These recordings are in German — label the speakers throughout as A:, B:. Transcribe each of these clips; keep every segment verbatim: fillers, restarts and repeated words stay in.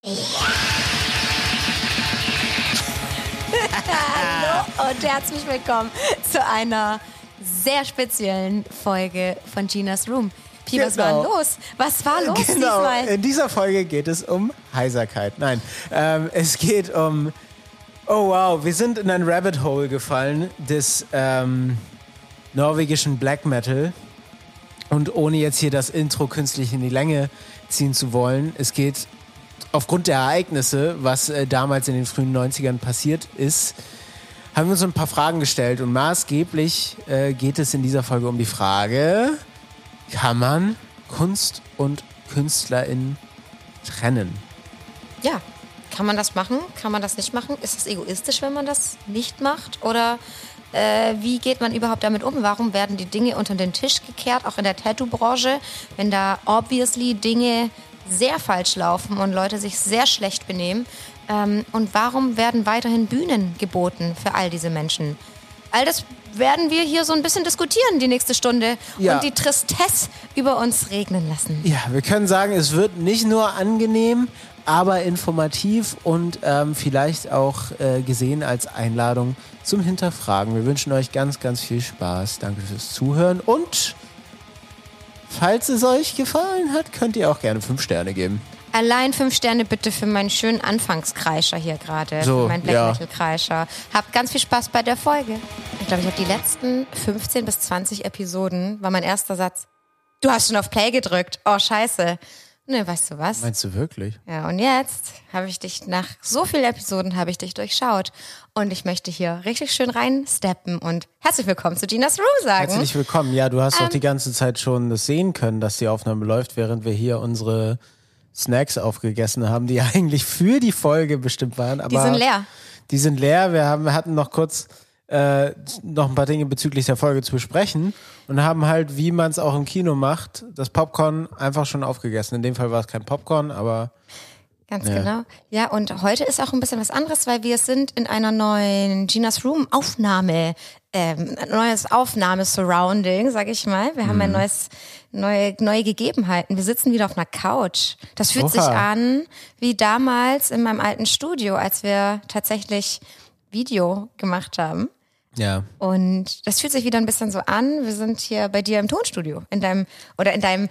A: Hallo und herzlich willkommen zu einer sehr speziellen Folge von Ginas Room. Pi, was
B: Genau.
A: war denn los? Was war los
B: Genau.
A: diesmal?
B: In dieser Folge geht es um Heiserkeit. Nein, ähm, es geht um... Oh wow, wir sind in ein Rabbit Hole gefallen des ähm, norwegischen Black Metal. Und ohne jetzt hier das Intro künstlich in die Länge ziehen zu wollen, es geht aufgrund der Ereignisse, was äh, damals in den frühen neunzigern passiert ist, haben wir uns ein paar Fragen gestellt. Und maßgeblich äh, geht es in dieser Folge um die Frage, kann man Kunst und KünstlerInnen trennen?
A: Ja, kann man das machen? Kann man das nicht machen? Ist es egoistisch, wenn man das nicht macht? Oder äh, wie geht man überhaupt damit um? Warum werden die Dinge unter den Tisch gekehrt, auch in der Tattoo-Branche, wenn da obviously Dinge sehr falsch laufen und Leute sich sehr schlecht benehmen? Ähm, und warum werden weiterhin Bühnen geboten für all diese Menschen? All das werden wir hier so ein bisschen diskutieren die nächste Stunde
B: Ja.
A: und die Tristesse über uns regnen lassen.
B: Ja, wir können sagen, es wird nicht nur angenehm, aber informativ und ähm, vielleicht auch äh, gesehen als Einladung zum Hinterfragen. Wir wünschen euch ganz, ganz viel Spaß. Danke fürs Zuhören und falls es euch gefallen hat, könnt ihr auch gerne fünf Sterne geben.
A: Allein fünf Sterne bitte für meinen schönen Anfangskreischer hier gerade,
B: So,
A: für meinen Black
B: ja.
A: Metal Kreischer. Habt ganz viel Spaß bei der Folge. Ich glaube, ich habe die letzten fünfzehn bis zwanzig Episoden, war mein erster Satz, du hast schon auf Play gedrückt. Oh, scheiße. Ne, weißt du was?
B: Meinst du wirklich?
A: Ja, und jetzt habe ich dich, nach so vielen Episoden habe ich dich durchschaut. Und ich möchte hier richtig schön reinsteppen und herzlich willkommen zu Ginas Room sagen.
B: Herzlich willkommen. Ja, du hast
A: Ähm.
B: doch die ganze Zeit schon das sehen können, dass die Aufnahme läuft, während wir hier unsere Snacks aufgegessen haben, die eigentlich für die Folge bestimmt waren. Aber
A: Die sind leer.
B: Die sind leer. Wir haben, wir hatten noch kurz äh, noch ein paar Dinge bezüglich der Folge zu besprechen und haben halt, wie man es auch im Kino macht, das Popcorn einfach schon aufgegessen. In dem Fall war es kein Popcorn, aber
A: Ganz
B: Ja.
A: genau. Ja, und heute ist auch ein bisschen was anderes, weil wir sind in einer neuen Ginas Room Aufnahme, ähm, ein neues Aufnahme-Surrounding, sag ich mal. Wir haben ein neues, neue, neue Gegebenheiten. Wir sitzen wieder auf einer Couch. Das fühlt
B: Oha.
A: sich an wie damals in meinem alten Studio, als wir tatsächlich Video gemacht haben.
B: ja.
A: Und das fühlt sich wieder ein bisschen so an. Wir sind hier bei dir im Tonstudio, in deinem oder in deinem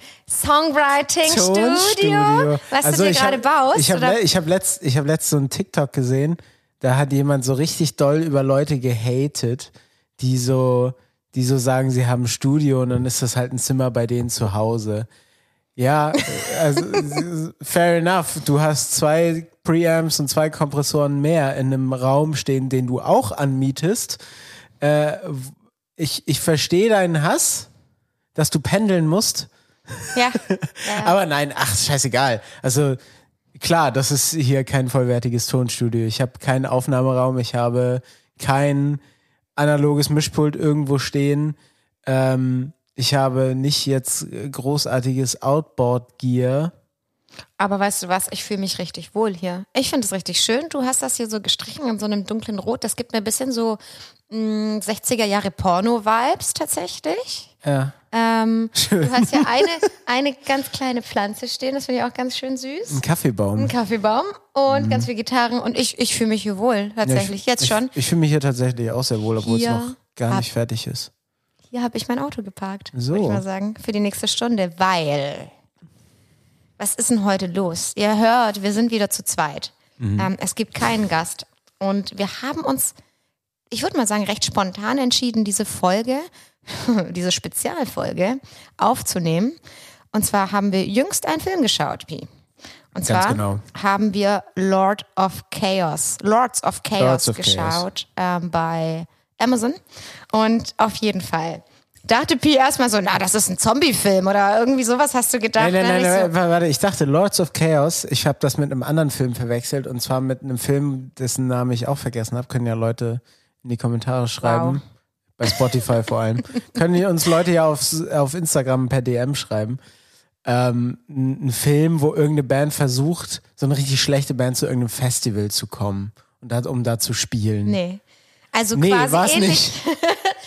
A: Songwriting-Studio, was
B: Also
A: du dir
B: ich
A: gerade
B: hab,
A: baust.
B: Ich habe
A: oder?
B: ich hab letzt, ich hab letzt so einen TikTok gesehen, da hat jemand so richtig doll über Leute gehatet, die so, die so sagen, sie haben ein Studio und dann ist das halt ein Zimmer bei denen zu Hause. Ja, also fair enough. Du hast zwei Preamps und zwei Kompressoren mehr in einem Raum stehen, den du auch anmietest. Äh, ich, ich verstehe deinen Hass, dass du pendeln musst.
A: Ja. ja.
B: Aber nein, ach, scheißegal. Also klar, das ist hier kein vollwertiges Tonstudio. Ich habe keinen Aufnahmeraum, ich habe kein analoges Mischpult irgendwo stehen. Ähm, ich habe nicht jetzt großartiges Outboard-Gear.
A: Aber weißt du was, ich fühle mich richtig wohl hier. Ich finde es richtig schön. Du hast das hier so gestrichen in so einem dunklen Rot. Das gibt mir ein bisschen so mh, sechziger Jahre Porno-Vibes tatsächlich.
B: Ja,
A: Ähm,
B: schön.
A: du hast hier eine, eine ganz kleine Pflanze stehen. Das finde ich auch ganz schön süß.
B: Ein Kaffeebaum.
A: Ein Kaffeebaum und ganz viel Gitarren. Und ich, ich fühle mich hier wohl, tatsächlich.
B: Ja,
A: Jetzt
B: ich,
A: schon.
B: Ich, ich fühle mich hier tatsächlich auch sehr wohl, obwohl
A: Hier
B: es noch gar
A: hab-
B: nicht fertig ist.
A: Hier habe ich mein Auto geparkt,
B: So.
A: würde ich mal sagen, für die nächste Stunde. Weil, was ist denn heute los? Ihr hört, wir sind wieder zu zweit. Ähm, es gibt keinen Gast. Und wir haben uns, ich würde mal sagen, recht spontan entschieden, diese Folge, diese Spezialfolge aufzunehmen. Und zwar haben wir jüngst einen Film geschaut, Pi. Und
B: Ganz
A: zwar
B: genau.
A: haben wir Lord of Chaos, Lords of Chaos
B: Lords of
A: geschaut ähm, bei Amazon. Und auf jeden Fall dachte Pi erstmal so, na, das ist ein Zombie-Film oder irgendwie sowas hast du gedacht.
B: Nein, nein,
A: ne?
B: nein,
A: Ich
B: nein,
A: so,
B: warte, ich dachte Lords of Chaos, ich habe das mit einem anderen Film verwechselt und zwar mit einem Film, dessen Namen ich auch vergessen habe, können ja Leute in die Kommentare schreiben,
A: Wow.
B: bei Spotify vor allem, können die uns Leute ja auf, auf Instagram per D M schreiben. Ähm, ein Film, wo irgendeine Band versucht, so eine richtig schlechte Band zu irgendeinem Festival zu kommen und da, um da zu spielen.
A: Nee. Also
B: Nee,
A: quasi
B: war's
A: ähnlich.
B: nicht.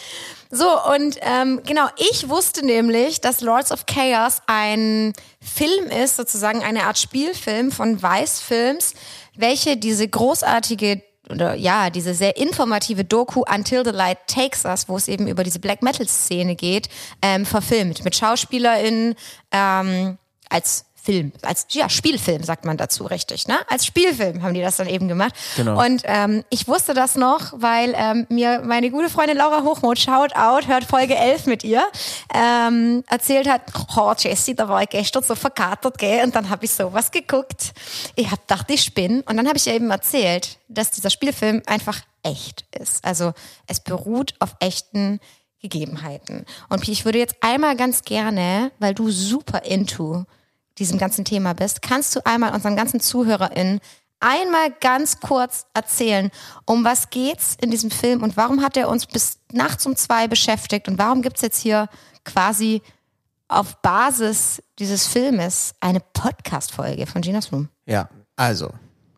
A: So, und ähm, genau, ich wusste nämlich, dass Lords of Chaos ein Film ist, sozusagen eine Art Spielfilm von Vice Films, welche diese großartige oder ja, diese sehr informative Doku Until the Light Takes Us, wo es eben über diese Black Metal Szene geht, ähm, verfilmt mit SchauspielerInnen ähm, als Film, als ja, Spielfilm sagt man dazu, richtig, ne? Als Spielfilm haben die das dann eben gemacht.
B: Genau.
A: Und ähm, ich wusste das noch, weil ähm, mir meine gute Freundin Laura Hochmuth, shout out, hört Folge elf mit ihr, ähm, erzählt hat, oh Jessie, da war ich gestern so verkatert, gell? Und dann habe ich sowas geguckt. Ich hab gedacht, ich spinne. Und dann habe ich ihr eben erzählt, dass dieser Spielfilm einfach echt ist. Also es beruht auf echten Gegebenheiten. Und Pi, ich würde jetzt einmal ganz gerne, weil du super into diesem ganzen Thema bist, kannst du einmal unseren ganzen ZuhörerInnen einmal ganz kurz erzählen, um was geht's in diesem Film und warum hat er uns bis nachts um zwei beschäftigt und warum gibt's jetzt hier quasi auf Basis dieses Filmes eine Podcast-Folge von Gina's Room?
B: Ja, also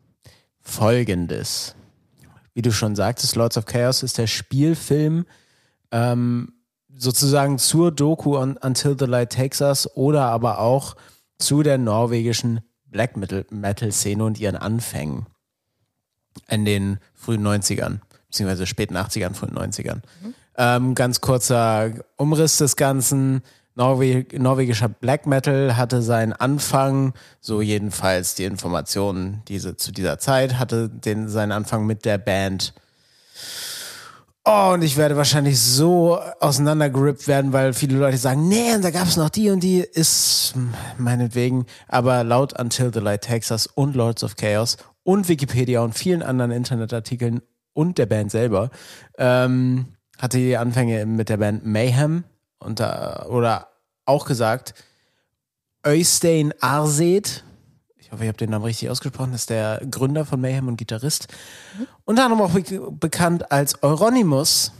B: Folgendes. Wie du schon sagtest, Lords of Chaos ist der Spielfilm ähm, sozusagen zur Doku on, Until the Light Takes Us oder aber auch zu der norwegischen Black Metal Szene und ihren Anfängen in den frühen neunzigern, beziehungsweise späten achtzigern, frühen neunzigern. Mhm. Ähm, ganz kurzer Umriss des Ganzen. Norwe- norwegischer Black Metal hatte seinen Anfang, so jedenfalls die Informationen diese, zu dieser Zeit, hatte den, seinen Anfang mit der Band. Oh, und ich werde wahrscheinlich so auseinandergerippt werden, weil viele Leute sagen, nee, und da gab es noch die und die, ist meinetwegen, aber laut Until the Light Takes Us und Lords of Chaos und Wikipedia und vielen anderen Internetartikeln und der Band selber, ähm, hatte die Anfänge mit der Band Mayhem und da, oder auch gesagt, Øystein Aarseth, ich hoffe, ich habe den Namen richtig ausgesprochen, das ist der Gründer von Mayhem und Gitarrist. Mhm. Unter anderem auch be- bekannt als Euronymous,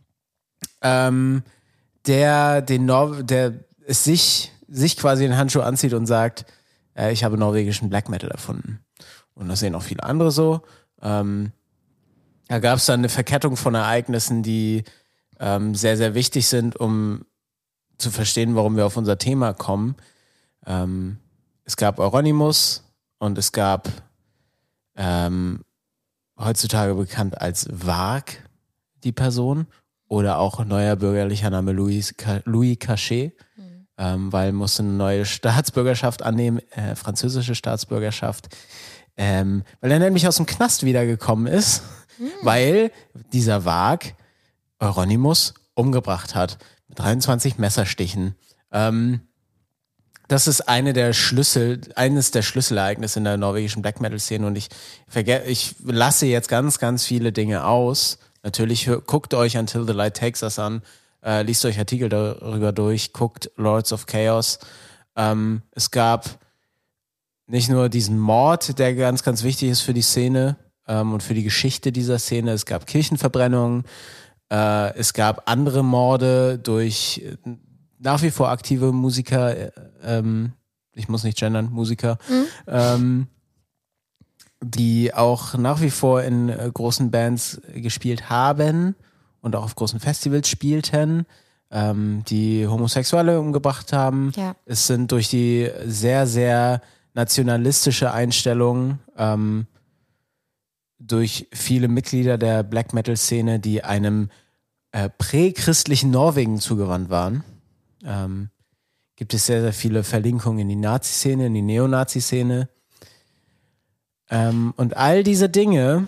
B: ähm, der den Nor- der es sich, sich quasi den Handschuh anzieht und sagt, äh, ich habe norwegischen Black Metal erfunden. Und das sehen auch viele andere so. Ähm, da gab es dann eine Verkettung von Ereignissen, die ähm, sehr, sehr wichtig sind, um zu verstehen, warum wir auf unser Thema kommen. Ähm, Es gab Euronymous und es gab ähm, heutzutage bekannt als Varg, die Person, oder auch neuer bürgerlicher Name Louis, Louis Cachet, mhm. ähm, weil musste eine neue Staatsbürgerschaft annehmen, äh, französische Staatsbürgerschaft, ähm, weil er nämlich aus dem Knast wiedergekommen ist, mhm. weil dieser Varg Euronymous umgebracht hat mit dreiundzwanzig Messerstichen. Ähm, Das ist eine der Schlüssel, eines der Schlüsselereignisse in der norwegischen Black Metal Szene und ich verge- ich lasse jetzt ganz, ganz viele Dinge aus. Natürlich hör, guckt euch Until the Light Takes Us an, äh, liest euch Artikel darüber durch, guckt Lords of Chaos. Ähm, es gab nicht nur diesen Mord, der ganz, ganz wichtig ist für die Szene ähm, und für die Geschichte dieser Szene. Es gab Kirchenverbrennungen, äh, es gab andere Morde durch nach wie vor aktive Musiker, ähm, ich muss nicht gendern, Musiker, mhm. ähm, die auch nach wie vor in äh, großen Bands gespielt haben und auch auf großen Festivals spielten, ähm, die Homosexuelle umgebracht haben.
A: Ja.
B: Es sind durch die sehr, sehr nationalistische Einstellung ähm, durch viele Mitglieder der Black Metal Szene, die einem äh, prächristlichen Norwegen zugewandt waren, Ähm, gibt es sehr, sehr viele Verlinkungen in die Nazi-Szene, in die Neonazi-Szene. Ähm, und all diese Dinge,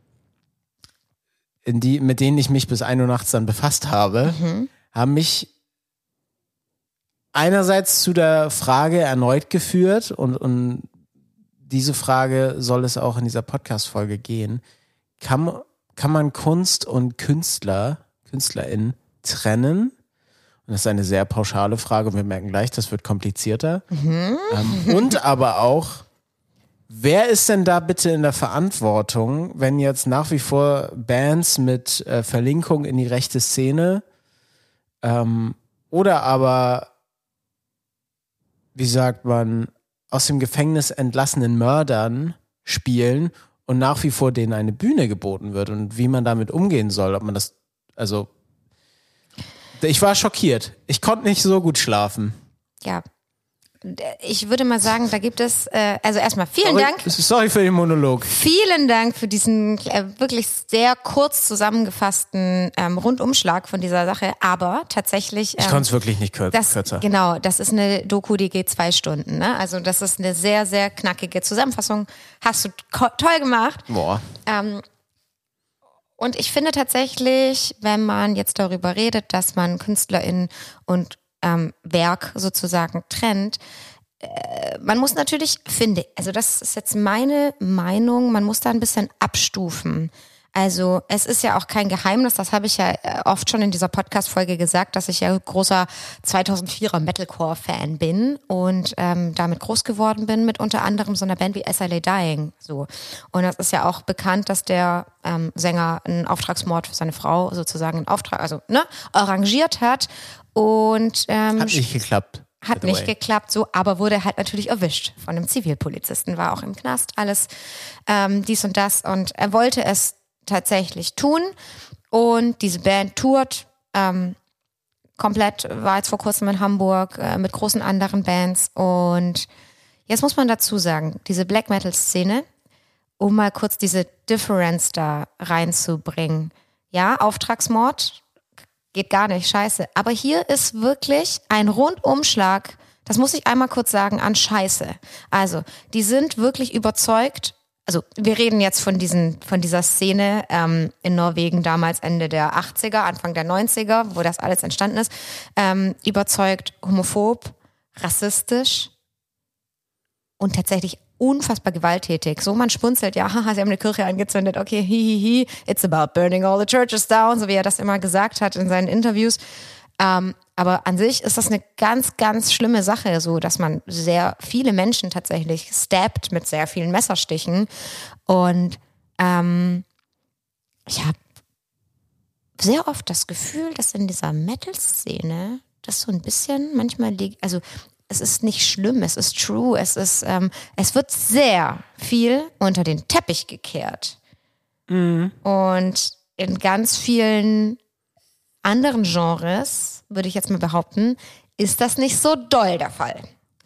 B: in die, mit denen ich mich bis ein Uhr nachts dann befasst habe, mhm. haben mich einerseits zu der Frage erneut geführt und, und diese Frage soll es auch in dieser Podcast-Folge gehen. Kann, kann man Kunst und Künstler, KünstlerInnen trennen? Das ist eine sehr pauschale Frage. Wir merken gleich, das wird komplizierter. Mhm. Ähm, und aber auch, wer ist denn da bitte in der Verantwortung, wenn jetzt nach wie vor Bands mit äh, Verlinkung in die rechte Szene ähm, oder aber, wie sagt man, aus dem Gefängnis entlassenen Mördern spielen und nach wie vor denen eine Bühne geboten wird und wie man damit umgehen soll, ob man das, also Ich war schockiert. Ich konnte nicht so gut schlafen.
A: Ja. Ich würde mal sagen, da gibt es, äh, also erstmal vielen
B: sorry,
A: Dank.
B: Sorry für den Monolog.
A: Vielen Dank für diesen äh, wirklich sehr kurz zusammengefassten ähm, Rundumschlag von dieser Sache. Aber tatsächlich. Ähm,
B: ich konnte es wirklich nicht kür-
A: das,
B: kürzer.
A: Genau, das ist eine Doku, die geht zwei Stunden. Ne? Also das ist eine sehr, sehr knackige Zusammenfassung. Hast du ko- toll gemacht.
B: Boah.
A: Ähm, und ich finde tatsächlich, wenn man jetzt darüber redet, dass man KünstlerInnen und ähm, Werk sozusagen trennt, äh, man muss natürlich, finde, also das ist jetzt meine Meinung, man muss da ein bisschen abstufen. Also es ist ja auch kein Geheimnis, das habe ich ja oft schon in dieser Podcast-Folge gesagt, dass ich ja großer zweitausendvierer Metalcore-Fan bin und ähm, damit groß geworden bin mit unter anderem so einer Band wie S I Lay Dying. So. Und das ist ja auch bekannt, dass der ähm, Sänger einen Auftragsmord für seine Frau sozusagen einen Auftrag, also ne, arrangiert hat. Und ähm,
B: hat nicht geklappt.
A: Hat nicht geklappt, so, aber wurde halt natürlich erwischt von einem Zivilpolizisten, war auch im Knast, alles ähm, dies und das. Und er wollte es tatsächlich tun. Und diese Band tourt ähm, komplett, war jetzt vor kurzem in Hamburg äh, mit großen anderen Bands. Und jetzt muss man dazu sagen, diese Black Metal-Szene, um mal kurz diese Difference da reinzubringen. Ja, Auftragsmord, geht gar nicht, scheiße. Aber hier ist wirklich ein Rundumschlag, das muss ich einmal kurz sagen, an Scheiße. Also, die sind wirklich überzeugt, also wir reden jetzt von diesen, von dieser Szene ähm, in Norwegen damals Ende der achtziger, Anfang der neunziger, wo das alles entstanden ist, ähm, überzeugt, homophob, rassistisch und tatsächlich unfassbar gewalttätig. So, man spunzelt, ja, haha, sie haben eine Kirche angezündet, okay, hihihi, it's about burning all the churches down, so wie er das immer gesagt hat in seinen Interviews. Ähm, aber an sich ist das eine ganz, ganz schlimme Sache, so, dass man sehr viele Menschen tatsächlich stabbt mit sehr vielen Messerstichen. Und ähm, ich habe sehr oft das Gefühl, dass in dieser Metal-Szene das so ein bisschen manchmal liegt, also es ist nicht schlimm, es ist true, es ist, ähm, es wird sehr viel unter den Teppich gekehrt. Mhm. Und in ganz vielen anderen Genres, würde ich jetzt mal behaupten, ist das nicht so doll der Fall.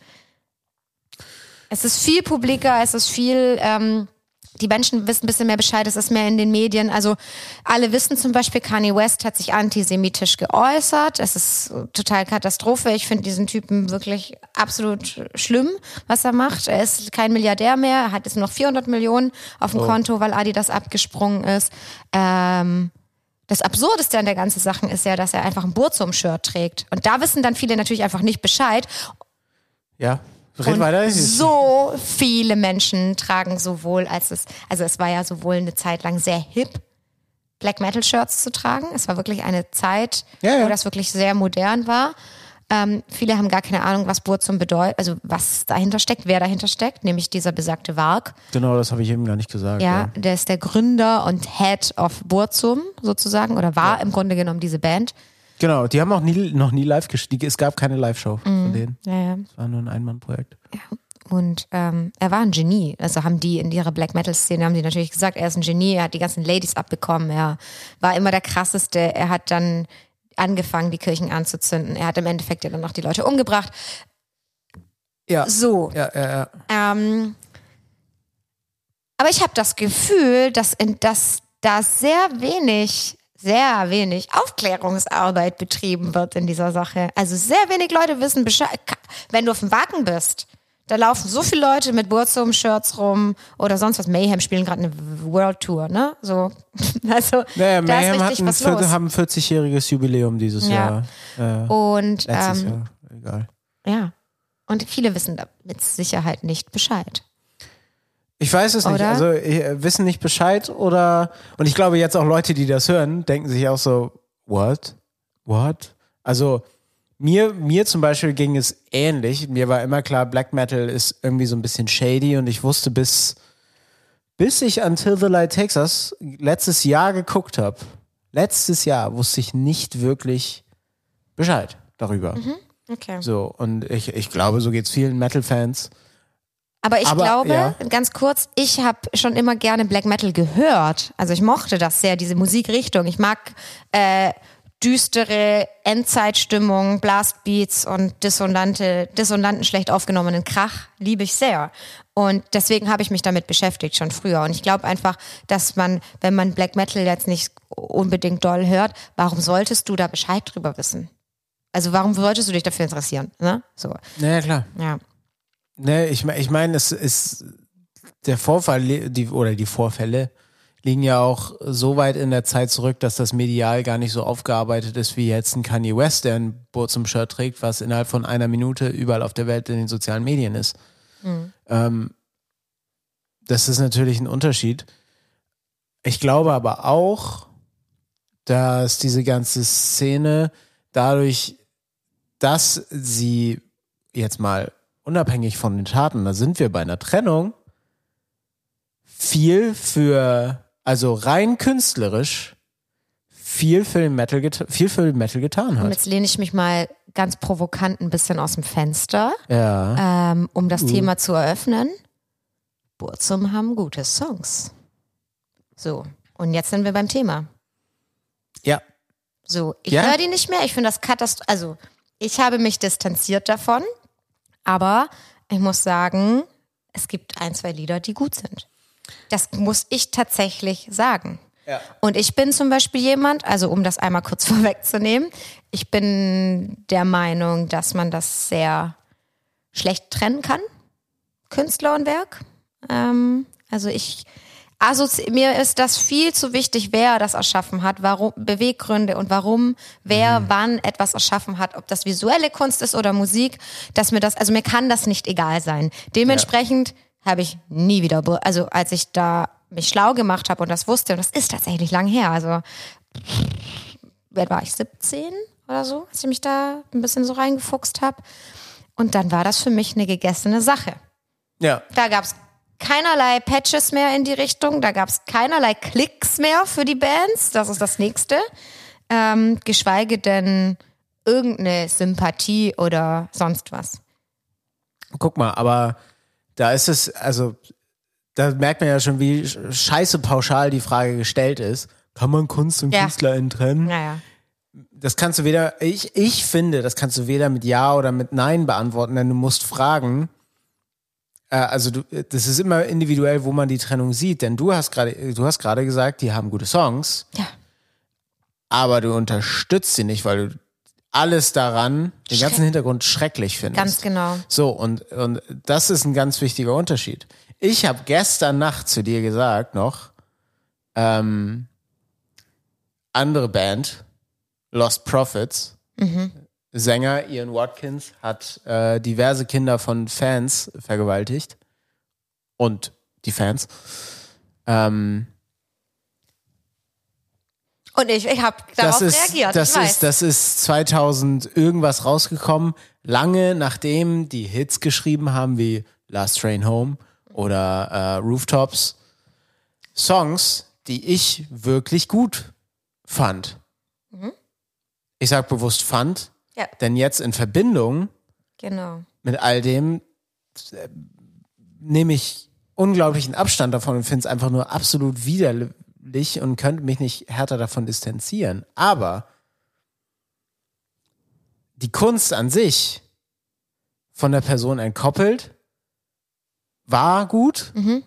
A: Es ist viel publiker, es ist viel, ähm, die Menschen wissen ein bisschen mehr Bescheid, es ist mehr in den Medien. Also alle wissen zum Beispiel, Kanye West hat sich antisemitisch geäußert. Es ist total Katastrophe. Ich finde diesen Typen wirklich absolut schlimm, was er macht. Er ist kein Milliardär mehr, er hat jetzt nur noch vierhundert Millionen auf dem oh. Konto, weil Adidas abgesprungen ist. Ähm, das Absurdeste an der ganzen Sache ist ja, dass er einfach ein Burzum-Shirt trägt. Und da wissen dann viele natürlich einfach nicht Bescheid.
B: Ja.
A: Und weiter. So viele Menschen tragen sowohl als es, also es war ja sowohl eine Zeit lang sehr hip, Black Metal Shirts zu tragen. Es war wirklich eine Zeit, ja, ja. wo das wirklich sehr modern war. Ähm, viele haben gar keine Ahnung, was Burzum bedeutet, also was dahinter steckt, wer dahinter steckt, nämlich dieser besagte Varg.
B: Genau, das habe ich eben gar nicht gesagt.
A: Ja,
B: ja,
A: der ist der Gründer und Head of Burzum sozusagen, oder war ja. im Grunde genommen diese Band.
B: Genau, die haben auch nie, noch nie live gespielt. Es gab keine Live-Show von mm, denen.
A: Ja, ja.
B: Es war nur ein Ein-Mann-Projekt.
A: Ja. Und ähm, er war ein Genie. Also haben die in ihrer Black Metal-Szene, haben die natürlich gesagt, er ist ein Genie, er hat die ganzen Ladies abbekommen, er war immer der Krasseste, er hat dann angefangen, die Kirchen anzuzünden. Er hat im Endeffekt ja dann auch die Leute umgebracht.
B: Ja.
A: So.
B: Ja, ja, ja.
A: Ähm, aber ich habe das Gefühl, dass, in, dass da sehr wenig... sehr wenig Aufklärungsarbeit betrieben wird in dieser Sache. Also sehr wenig Leute wissen Bescheid. Wenn du auf dem Wacken bist, da laufen so viele Leute mit Burzum-Shirts rum oder sonst was. Mayhem spielen gerade eine World Tour, ne? So, also
B: naja,
A: da
B: Mayhem
A: ist richtig was
B: vier,
A: los.
B: haben ein vierzigjähriges Jubiläum dieses
A: ja.
B: Jahr. Äh,
A: Und
B: letztes
A: ähm,
B: Jahr, egal.
A: Ja. Und viele wissen da mit Sicherheit nicht Bescheid.
B: Ich weiß es nicht,
A: oder?
B: also äh, wissen nicht Bescheid oder, und ich glaube jetzt auch Leute, die das hören, denken sich auch so, what? What? Also mir, mir zum Beispiel ging es ähnlich, mir war immer klar, Black Metal ist irgendwie so ein bisschen shady und ich wusste bis, bis ich Until the Light Takes Us letztes Jahr geguckt habe, letztes Jahr wusste ich nicht wirklich Bescheid darüber.
A: Mhm. Okay.
B: So, und ich, ich glaube, so geht's vielen Metal-Fans.
A: Aber ich
B: Aber,
A: glaube,
B: ja.
A: ganz kurz, ich habe schon immer gerne Black Metal gehört. Also ich mochte das sehr, diese Musikrichtung. Ich mag äh, düstere Endzeitstimmung, Blastbeats und dissonante, dissonanten, schlecht aufgenommenen Krach liebe ich sehr. Und deswegen habe ich mich damit beschäftigt, schon früher. Und ich glaube einfach, dass man, wenn man Black Metal jetzt nicht unbedingt doll hört, warum solltest du da Bescheid drüber wissen? Also warum solltest du dich dafür interessieren? Ne? So.
B: Naja, klar.
A: Ja.
B: Ne, ich, ich meine, es ist der Vorfall, die, oder die Vorfälle liegen ja auch so weit in der Zeit zurück, dass das medial gar nicht so aufgearbeitet ist wie jetzt ein Kanye West, der ein Burzum-Shirt trägt, was innerhalb von einer Minute überall auf der Welt in den sozialen Medien ist. Mhm. Ähm, das ist natürlich ein Unterschied. Ich glaube aber auch, dass diese ganze Szene dadurch, dass sie jetzt mal unabhängig von den Taten, da sind wir bei einer Trennung, viel für also rein künstlerisch viel für den Metal, geta- viel für den Metal getan hat.
A: Und jetzt lehne ich mich mal ganz provokant ein bisschen aus dem Fenster,
B: ja.
A: ähm, um das
B: uh.
A: Thema zu eröffnen. Burzum haben gute Songs. So, und jetzt sind wir beim Thema.
B: Ja.
A: So, ich
B: ja?
A: höre die nicht mehr. Ich finde das katastrophal. Also, ich habe mich distanziert davon, aber ich muss sagen, es gibt ein, zwei Lieder, die gut sind. Das muss ich tatsächlich sagen.
B: Ja.
A: Und ich bin zum Beispiel jemand, also um das einmal kurz vorwegzunehmen, ich bin der Meinung, dass man das sehr schlecht trennen kann, Künstler und Werk. Ähm, also ich, also mir ist das viel zu wichtig, wer das erschaffen hat, warum, Beweggründe und warum, wer mhm. wann etwas erschaffen hat, ob das visuelle Kunst ist oder Musik, dass mir das, also mir kann das nicht egal sein. Dementsprechend ja. habe ich nie wieder, also als ich da mich schlau gemacht habe und das wusste, und das ist tatsächlich lang her, also wer war ich, siebzehn oder so, als ich mich da ein bisschen so reingefuchst habe. Und dann war das für mich eine gegessene Sache.
B: Ja.
A: Da gab es keinerlei Patches mehr in die Richtung, da gab es keinerlei Klicks mehr für die Bands, das ist das Nächste. Ähm, geschweige denn irgendeine Sympathie oder sonst was.
B: Guck mal, aber da ist es, also da merkt man ja schon, wie scheiße pauschal die Frage gestellt ist. Kann man Kunst und
A: ja.
B: KünstlerInnen trennen?
A: Naja.
B: Das kannst du weder, ich, ich finde, das kannst du weder mit Ja oder mit Nein beantworten, denn du musst fragen, äh, also du, das ist immer individuell, wo man die Trennung sieht, denn du hast gerade, du hast gerade gesagt, die haben gute Songs.
A: Ja.
B: Aber du unterstützt sie nicht, weil du alles daran, den
A: Schreck.
B: ganzen Hintergrund schrecklich findest.
A: Ganz genau.
B: So, und, und das ist ein ganz wichtiger Unterschied. Ich habe gestern Nacht zu dir gesagt noch, ähm, andere Band, Lost Prophets, mhm. Sänger Ian Watkins hat äh, diverse Kinder von Fans vergewaltigt und die Fans. Ähm,
A: Und ich, ich habe darauf
B: das ist,
A: reagiert,
B: das
A: ich weiß.
B: ist, das ist zweitausend irgendwas rausgekommen, lange nachdem die Hits geschrieben haben wie Last Train Home oder äh, Rooftops. Songs, die ich wirklich gut fand. Mhm. Ich sag bewusst fand,
A: ja. denn
B: jetzt in Verbindung
A: genau.
B: mit all dem äh, nehme ich unglaublichen Abstand davon und finde es einfach nur absolut widerlich und könnte mich nicht härter davon distanzieren. Aber die Kunst an sich von der Person entkoppelt war gut. Mhm.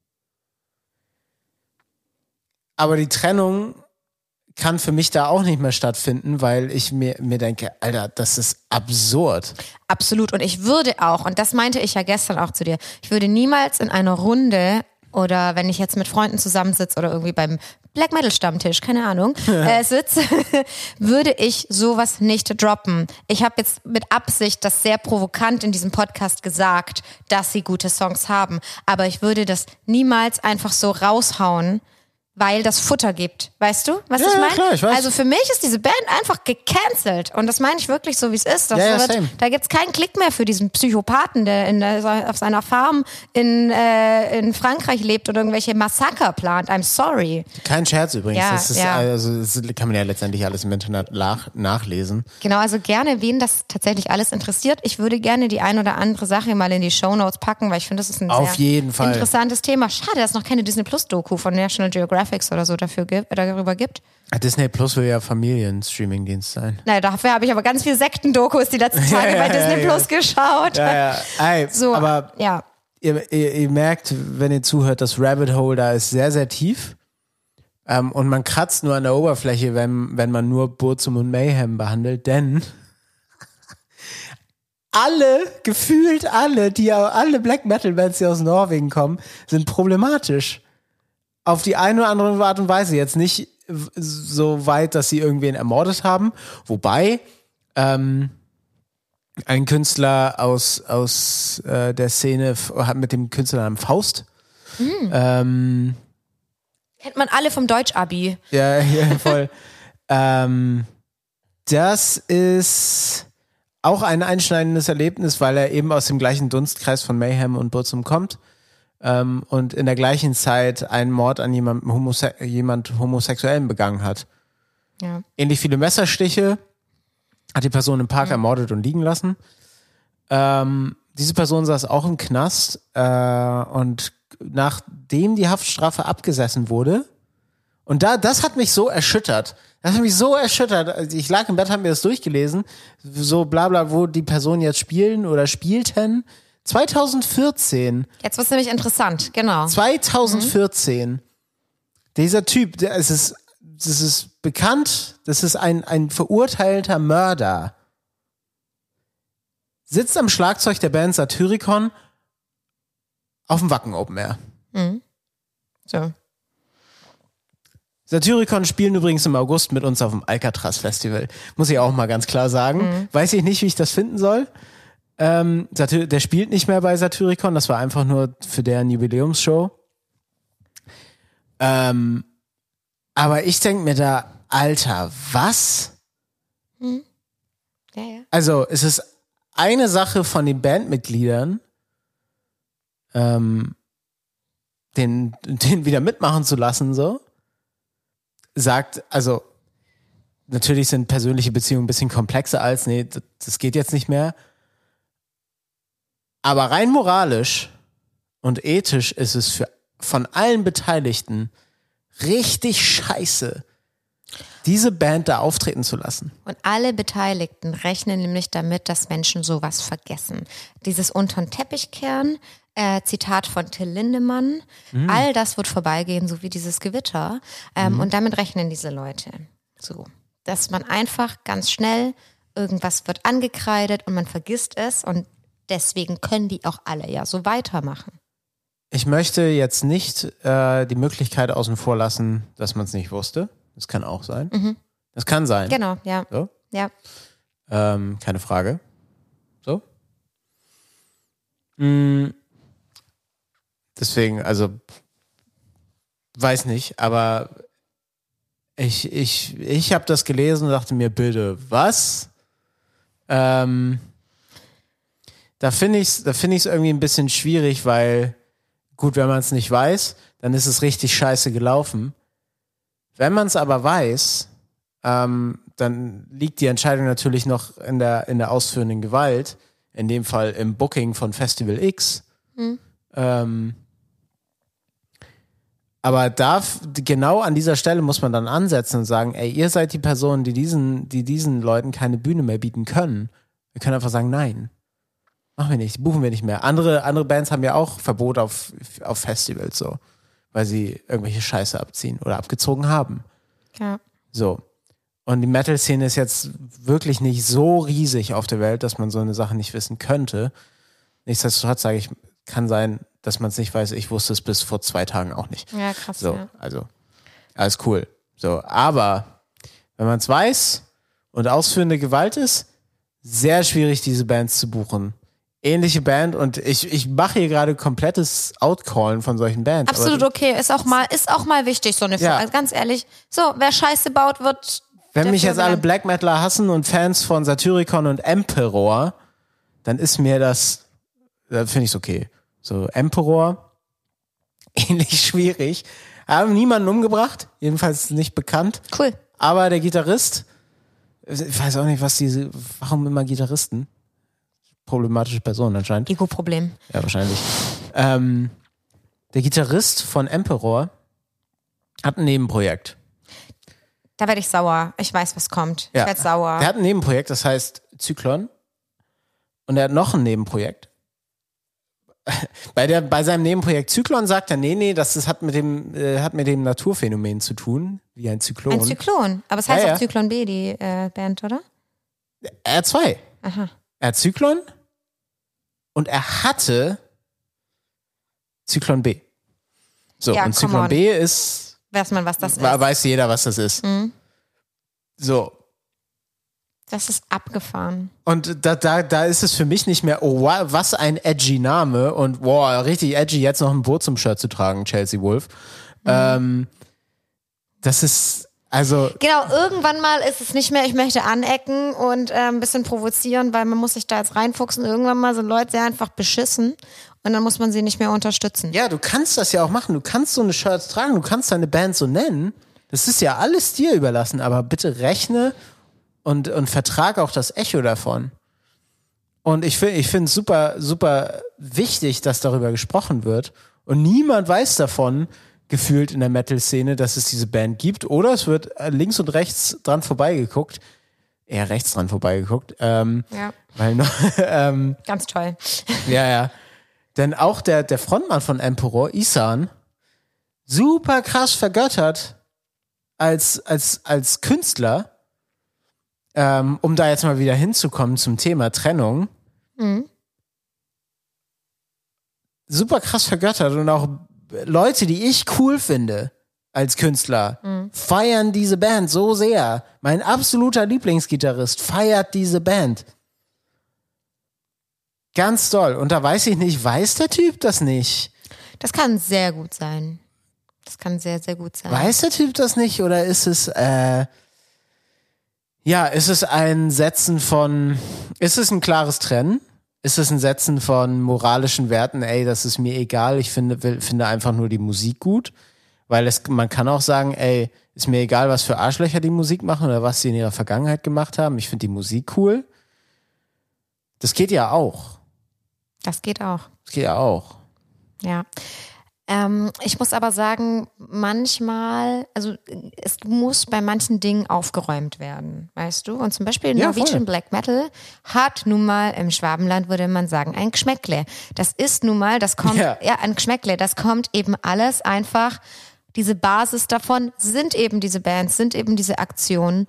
B: Aber die Trennung kann für mich da auch nicht mehr stattfinden, weil ich mir, mir denke, Alter, das ist absurd.
A: Absolut. Und ich würde auch, und das meinte ich ja gestern auch zu dir, ich würde niemals in einer Runde oder wenn ich jetzt mit Freunden zusammensitze oder irgendwie beim Black Metal Stammtisch, keine Ahnung, äh, sitze, würde ich sowas nicht droppen. Ich habe jetzt mit Absicht das sehr provokant in diesem Podcast gesagt, dass sie gute Songs haben. Aber ich würde das niemals einfach so raushauen, weil das Futter gibt. Weißt du, was
B: ja,
A: ich meine?
B: Ja, klar, ich weiß.
A: Also für mich ist diese Band einfach gecancelt. Und das meine ich wirklich so, wie es ist. Das
B: ja, ja,
A: wird,
B: same.
A: da gibt's keinen Klick mehr für diesen Psychopathen, der, in der auf seiner Farm in, äh, in Frankreich lebt oder irgendwelche Massaker plant. I'm sorry.
B: Kein Scherz übrigens.
A: Ja,
B: das ist,
A: ja.
B: also, das kann man ja letztendlich alles im Internet nach, nachlesen.
A: Genau, also gerne, wen das tatsächlich alles interessiert. Ich würde gerne die ein oder andere Sache mal in die Shownotes packen, weil ich finde, das ist ein
B: Auf
A: sehr
B: jeden Fall.
A: interessantes Thema. Schade, dass es noch keine Disney Plus Doku von National Geographic Graphics oder so dafür gibt, darüber gibt.
B: Disney Plus will ja Familien-Streaming-Dienst sein.
A: Naja, dafür habe ich aber ganz viele Sektendokus die letzten Tage
B: ja, ja,
A: bei Disney
B: ja,
A: Plus geschaut.
B: Ja, ja. Ey,
A: so,
B: aber
A: ja.
B: ihr, ihr, ihr merkt, wenn ihr zuhört, das Rabbit Hole da ist sehr, sehr tief. Ähm, und man kratzt nur an der Oberfläche, wenn, wenn man nur Burzum und Mayhem behandelt, denn alle, gefühlt alle, die alle Black Metal Bands, die aus Norwegen kommen, sind problematisch. Auf die eine oder andere Art und Weise. Jetzt nicht so weit, dass sie irgendwen ermordet haben. Wobei, ähm, ein Künstler aus, aus äh, der Szene hat mit dem Künstlernamen Faust. Mhm. Ähm,
A: Kennt man alle vom Deutsch-Abi.
B: Ja, ja, voll. ähm, das ist auch ein einschneidendes Erlebnis, weil er eben aus dem gleichen Dunstkreis von Mayhem und Burzum kommt ähm, und in der gleichen Zeit einen Mord an jemandem Homose- jemand Homosexuellen begangen hat.
A: Ja.
B: Ähnlich viele Messerstiche hat die Person im Park mhm. ermordet und liegen lassen. Ähm, diese Person saß auch im Knast äh, und nachdem die Haftstrafe abgesessen wurde, und da, das hat mich so erschüttert. Das hat mich so erschüttert. Ich lag im Bett, habe mir das durchgelesen, so bla bla, wo die Personen jetzt spielen oder spielten. zwanzig vierzehn.
A: Jetzt wird's nämlich interessant, genau.
B: zwanzig vierzehn. Mhm. Dieser Typ, der, es ist, das ist bekannt, das ist ein, ein verurteilter Mörder. Sitzt am Schlagzeug der Band Satyricon auf dem Wacken Open Air.
A: Mhm. So.
B: Satyricon spielen übrigens im August mit uns auf dem Alcatraz Festival. Muss ich auch mal ganz klar sagen. Mhm. Weiß ich nicht, wie ich das finden soll. Ähm, Satyr- der spielt nicht mehr bei Satyricon. Das war einfach nur für deren Jubiläumsshow. Ähm, aber ich denke mir da, Alter, was?
A: Mhm. Ja, ja.
B: Also, es ist eine Sache von den Bandmitgliedern, ähm, den, den wieder mitmachen zu lassen, so. Sagt, also natürlich sind persönliche Beziehungen ein bisschen komplexer als, nee, das, das geht jetzt nicht mehr. Aber rein moralisch und ethisch ist es für von allen Beteiligten richtig scheiße, diese Band da auftreten zu lassen.
A: Und alle Beteiligten rechnen nämlich damit, dass Menschen sowas vergessen. Dieses unter den Teppich kehren, Äh, Zitat von Till Lindemann, mhm. all das wird vorbeigehen, so wie dieses Gewitter. Ähm, mhm. Und damit rechnen diese Leute. So, dass man einfach ganz schnell, irgendwas wird angekreidet und man vergisst es und deswegen können die auch alle ja so weitermachen.
B: Ich möchte jetzt nicht äh, die Möglichkeit außen vor lassen, dass man es nicht wusste. Das kann auch sein. Mhm. Das kann sein.
A: Genau, ja.
B: So?
A: Ja.
B: Ähm, keine Frage. So? Mhm. Deswegen, also weiß nicht, aber ich, ich, ich habe das gelesen und dachte mir, bitte, was? Ähm, da finde ich es da find ich's irgendwie ein bisschen schwierig, weil, gut, wenn man es nicht weiß, dann ist es richtig scheiße gelaufen. Wenn man es aber weiß, ähm, dann liegt die Entscheidung natürlich noch in der, in der ausführenden Gewalt, in dem Fall im Booking von Festival X. Mhm. Ähm, aber da, genau an dieser Stelle muss man dann ansetzen und sagen, ey, ihr seid die Personen, die diesen, die diesen Leuten keine Bühne mehr bieten können. Wir können einfach sagen, nein, machen wir nicht, buchen wir nicht mehr. Andere, andere Bands haben ja auch Verbot auf, auf Festivals, so, weil sie irgendwelche Scheiße abziehen oder abgezogen haben.
A: Ja.
B: So. Und die Metal-Szene ist jetzt wirklich nicht so riesig auf der Welt, dass man so eine Sache nicht wissen könnte. Nichtsdestotrotz sage ich, kann sein, dass man es nicht weiß. Ich wusste es bis vor zwei Tagen auch nicht.
A: Ja, krass.
B: So,
A: ja.
B: also, alles cool. So, aber wenn man es weiß und ausführende Gewalt ist, sehr schwierig, diese Bands zu buchen. Ähnliche Band und ich, ich mache hier gerade komplettes Outcallen von solchen Bands.
A: Absolut
B: aber,
A: okay. Ist auch mal, ist auch mal wichtig, so eine
B: ja.
A: Frage. Ganz ehrlich. So, wer Scheiße baut, wird.
B: Wenn mich jetzt alle Black Metaler hassen und Fans von Satyricon und Emperor, dann ist mir das, da finde ich es okay. So, Emperor, ähnlich schwierig. Haben niemanden umgebracht, jedenfalls nicht bekannt.
A: Cool.
B: Aber der Gitarrist, ich weiß auch nicht, was diese, warum immer Gitarristen? Problematische Person anscheinend.
A: Ego-Problem.
B: Ja, wahrscheinlich. Ähm, der Gitarrist von Emperor Hat ein Nebenprojekt.
A: Da werde ich sauer. Ich weiß, was kommt.
B: Ja.
A: Ich werde sauer.
B: Der hat ein Nebenprojekt, das heißt Zyklon. Und er hat noch ein Nebenprojekt. Bei, der, bei seinem Nebenprojekt Zyklon sagt er, nee, nee, das, das hat, mit dem, äh, hat mit dem Naturphänomen zu tun, wie ein Zyklon.
A: Ein Zyklon. Aber es heißt
B: Ja, ja.
A: auch Zyklon B, die äh, Band, oder?
B: Er hat zwei.
A: Aha.
B: Er hat Zyklon und er hatte Zyklon B. So,
A: Ja,
B: und
A: come
B: Zyklon
A: on.
B: B ist,
A: Weiß man, was das ist?
B: weiß jeder, was das ist.
A: Mhm.
B: So.
A: Das ist abgefahren.
B: Und da, da, da ist es für mich nicht mehr, oh, wow, was ein edgy Name und wow, richtig edgy, jetzt noch ein Boot zum Shirt zu tragen, Chelsea Wolfe. Mhm. Ähm, das ist, also...
A: Genau, irgendwann mal ist es nicht mehr, ich möchte anecken und äh, ein bisschen provozieren, weil man muss sich da jetzt reinfuchsen. Irgendwann mal sind Leute sehr einfach beschissen und dann muss man sie nicht mehr unterstützen.
B: Ja, du kannst das ja auch machen. Du kannst so eine Shirts tragen, du kannst deine Band so nennen. Das ist ja alles dir überlassen, aber bitte rechne und, und vertrag auch das Echo davon. Und ich finde ich finde es super, super wichtig, dass darüber gesprochen wird. Und niemand weiß davon, gefühlt in der Metal-Szene, dass es diese Band gibt. Oder es wird links und rechts dran vorbeigeguckt. Eher rechts dran vorbeigeguckt. Ähm,
A: Ja.
B: Weil noch, ähm,
A: Ganz toll.
B: ja, ja. Denn auch der, der Frontmann von Emperor, Ihsahn, super krass vergöttert als, als, als Künstler. Ähm, um da jetzt mal wieder hinzukommen zum Thema Trennung.
A: Mhm.
B: Super krass vergöttert und auch Leute, die ich cool finde als Künstler, mhm. feiern diese Band so sehr. Mein absoluter Lieblingsgitarrist feiert diese Band. Ganz doll. Und da weiß ich nicht, weiß der Typ das nicht?
A: Das kann sehr gut sein. Das kann sehr, sehr gut sein.
B: Weiß der Typ das nicht oder ist es, äh, ja, ist es ein Setzen von, ist es ein klares Trennen? Ist es ein Setzen von moralischen Werten? Ey, das ist mir egal, ich finde, will, finde einfach nur die Musik gut. Weil es, man kann auch sagen, ey, ist mir egal, was für Arschlöcher die Musik machen oder was sie in ihrer Vergangenheit gemacht haben. Ich finde die Musik cool. Das geht ja auch.
A: Das geht auch.
B: Das geht ja auch.
A: Ja. Ähm, ich muss aber sagen, manchmal, also es muss bei manchen Dingen aufgeräumt werden, weißt du? Und zum Beispiel
B: Ja,
A: Norwegian
B: voll.
A: Black Metal hat nun mal im Schwabenland, würde man sagen, ein Geschmäckle. Das ist nun mal, das kommt,
B: Ja.
A: ja, ein Geschmäckle, das kommt eben alles einfach, diese Basis davon sind eben diese Bands, sind eben diese Aktionen.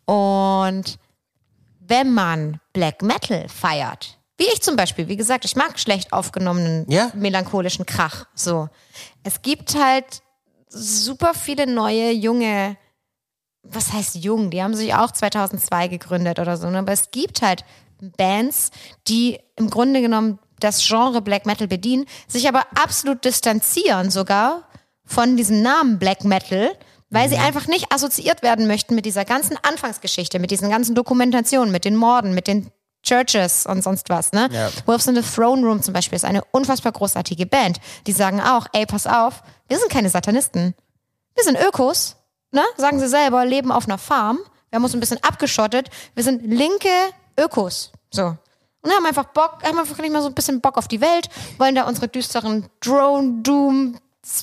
A: Und wenn man Black Metal feiert, wie ich zum Beispiel, wie gesagt, ich mag schlecht aufgenommenen,
B: Ja.
A: melancholischen Krach. So. Es gibt halt super viele neue, junge, was heißt jung? Die haben sich auch zweitausendzwei gegründet oder so. Ne? Aber es gibt halt Bands, die im Grunde genommen das Genre Black Metal bedienen, sich aber absolut distanzieren sogar von diesem Namen Black Metal, weil sie einfach nicht assoziiert werden möchten mit dieser ganzen Anfangsgeschichte, mit diesen ganzen Dokumentationen, mit den Morden, mit den Churches und sonst was, ne?
B: Ja.
A: Wolves in the Throne Room zum Beispiel ist eine unfassbar großartige Band. Die sagen auch, ey, pass auf, wir sind keine Satanisten. Wir sind Ökos, ne? Sagen sie selber, leben auf einer Farm. Wir haben uns ein bisschen abgeschottet. Wir sind linke Ökos. So. Und haben einfach Bock, haben einfach nicht mal so ein bisschen Bock auf die Welt, wollen da unsere düsteren Drone, Doom,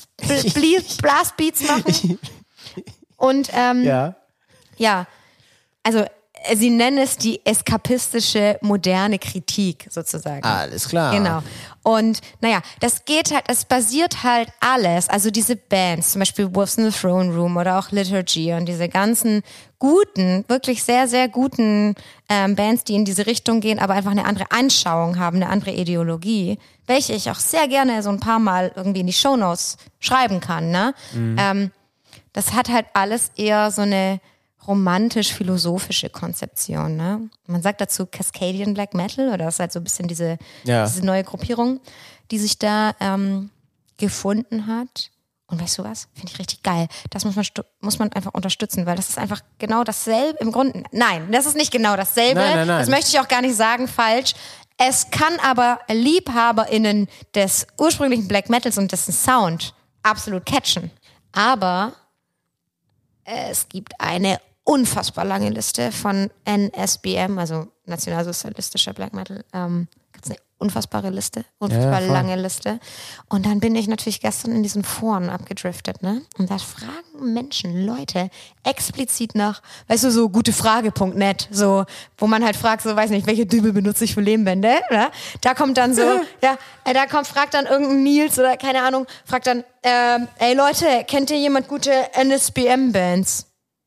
A: Ble- Blastbeats machen. Und, ähm,
B: Ja.
A: ja, also sie nennen es die eskapistische moderne Kritik sozusagen.
B: Alles klar.
A: Genau. Und naja, das geht halt, es basiert halt alles, also diese Bands, zum Beispiel Wolves in the Throne Room oder auch Liturgy und diese ganzen guten, wirklich sehr, sehr guten ähm, Bands, die in diese Richtung gehen, aber einfach eine andere Anschauung haben, eine andere Ideologie, welche ich auch sehr gerne so ein paar Mal irgendwie in die Shownotes schreiben kann, ne? Mhm. Ähm, das hat halt alles eher so eine romantisch-philosophische Konzeption, ne? Man sagt dazu Cascadian Black Metal oder das ist halt so ein bisschen diese,
B: Ja.
A: diese neue Gruppierung, die sich da ähm, gefunden hat. Und weißt du was? Finde ich richtig geil. Das muss man, stu- muss man einfach unterstützen, weil das ist einfach genau dasselbe im Grunde. Nein, das ist nicht genau dasselbe.
B: Nein, nein, nein.
A: Das möchte ich auch gar nicht sagen, falsch. Es kann aber LiebhaberInnen des ursprünglichen Black Metals und dessen Sound absolut catchen. Aber es gibt eine unfassbar lange Liste von N S B M, also nationalsozialistischer Black Metal. Ähm, gibt es eine unfassbare Liste, unfassbar
B: Ja, voll.
A: lange Liste. Und dann bin ich natürlich gestern in diesen Foren abgedriftet, ne? Und da fragen Menschen, Leute, explizit nach, weißt du, so gutefrage punkt net, so, wo man halt fragt, so, weiß nicht, welche Dübel benutze ich für Lehmbände, ne? Da kommt dann so, ja, äh, da kommt, fragt dann irgendein Nils oder keine Ahnung, fragt dann, ähm, ey Leute, kennt ihr jemand gute N S B M-Bands?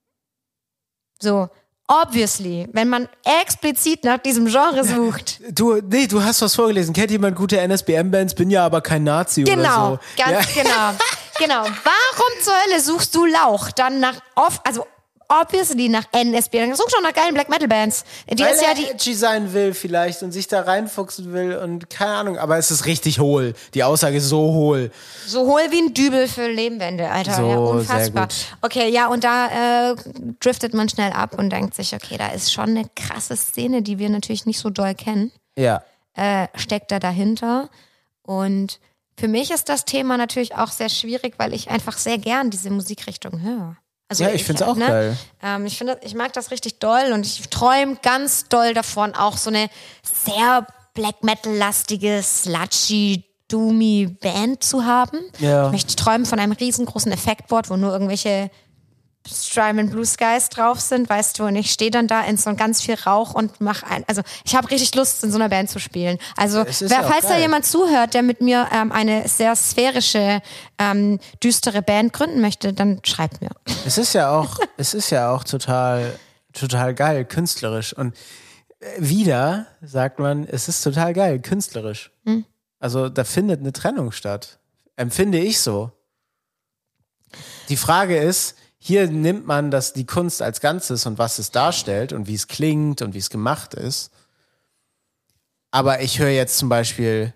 A: So, obviously, wenn man explizit nach diesem Genre sucht.
B: Du, nee, du hast was vorgelesen. Kennt jemand gute N S B M-Bands? Bin ja aber kein Nazi
A: Genau,
B: oder so.
A: ganz
B: ja.
A: genau. Genau. Warum zur Hölle suchst du Lauch dann nach, off, also obviously nach N S B M? Such schon nach geilen Black Metal Bands. Die
B: Weil
A: ist ja
B: er
A: die.
B: edgy sein will vielleicht und sich da reinfuchsen will und keine Ahnung, aber es ist richtig hohl. Die Aussage ist so hohl.
A: So hohl wie ein Dübel für Lehmwände, Alter.
B: So,
A: ja, unfassbar.
B: sehr gut.
A: Okay, ja, und da äh, driftet man schnell ab und denkt sich, okay, da ist schon eine krasse Szene, die wir natürlich nicht so doll kennen.
B: Ja.
A: Äh, steckt da dahinter. Und für mich ist das Thema natürlich auch sehr schwierig, weil ich einfach sehr gern diese Musikrichtung höre. Also
B: Ja, ich find's auch
A: ne?
B: geil.
A: Ähm, ich finde, ich mag das richtig doll und ich träume ganz doll davon, auch so eine sehr Black Metal-lastige, sludgy, doomy Band zu haben.
B: Ja.
A: Ich möchte träumen von einem riesengroßen Effektboard, wo nur irgendwelche Strime and Blue Skies drauf sind, weißt du, und ich stehe dann da in so ganz viel Rauch und mache ein, also ich habe richtig Lust, in so einer Band zu spielen. Also
B: Es ist
A: wer,
B: ja auch
A: falls da
B: geil.
A: jemand zuhört, der mit mir ähm, eine sehr sphärische, ähm, düstere Band gründen möchte, dann schreibt mir.
B: Es ist ja auch, es ist ja auch total, total geil, künstlerisch. Und äh, wieder sagt man, es ist total geil, künstlerisch.
A: Hm.
B: Also da findet eine Trennung statt. Empfinde ich so. Die Frage ist, hier nimmt man das, die Kunst als Ganzes und was es darstellt und wie es klingt und wie es gemacht ist. Aber ich höre jetzt zum Beispiel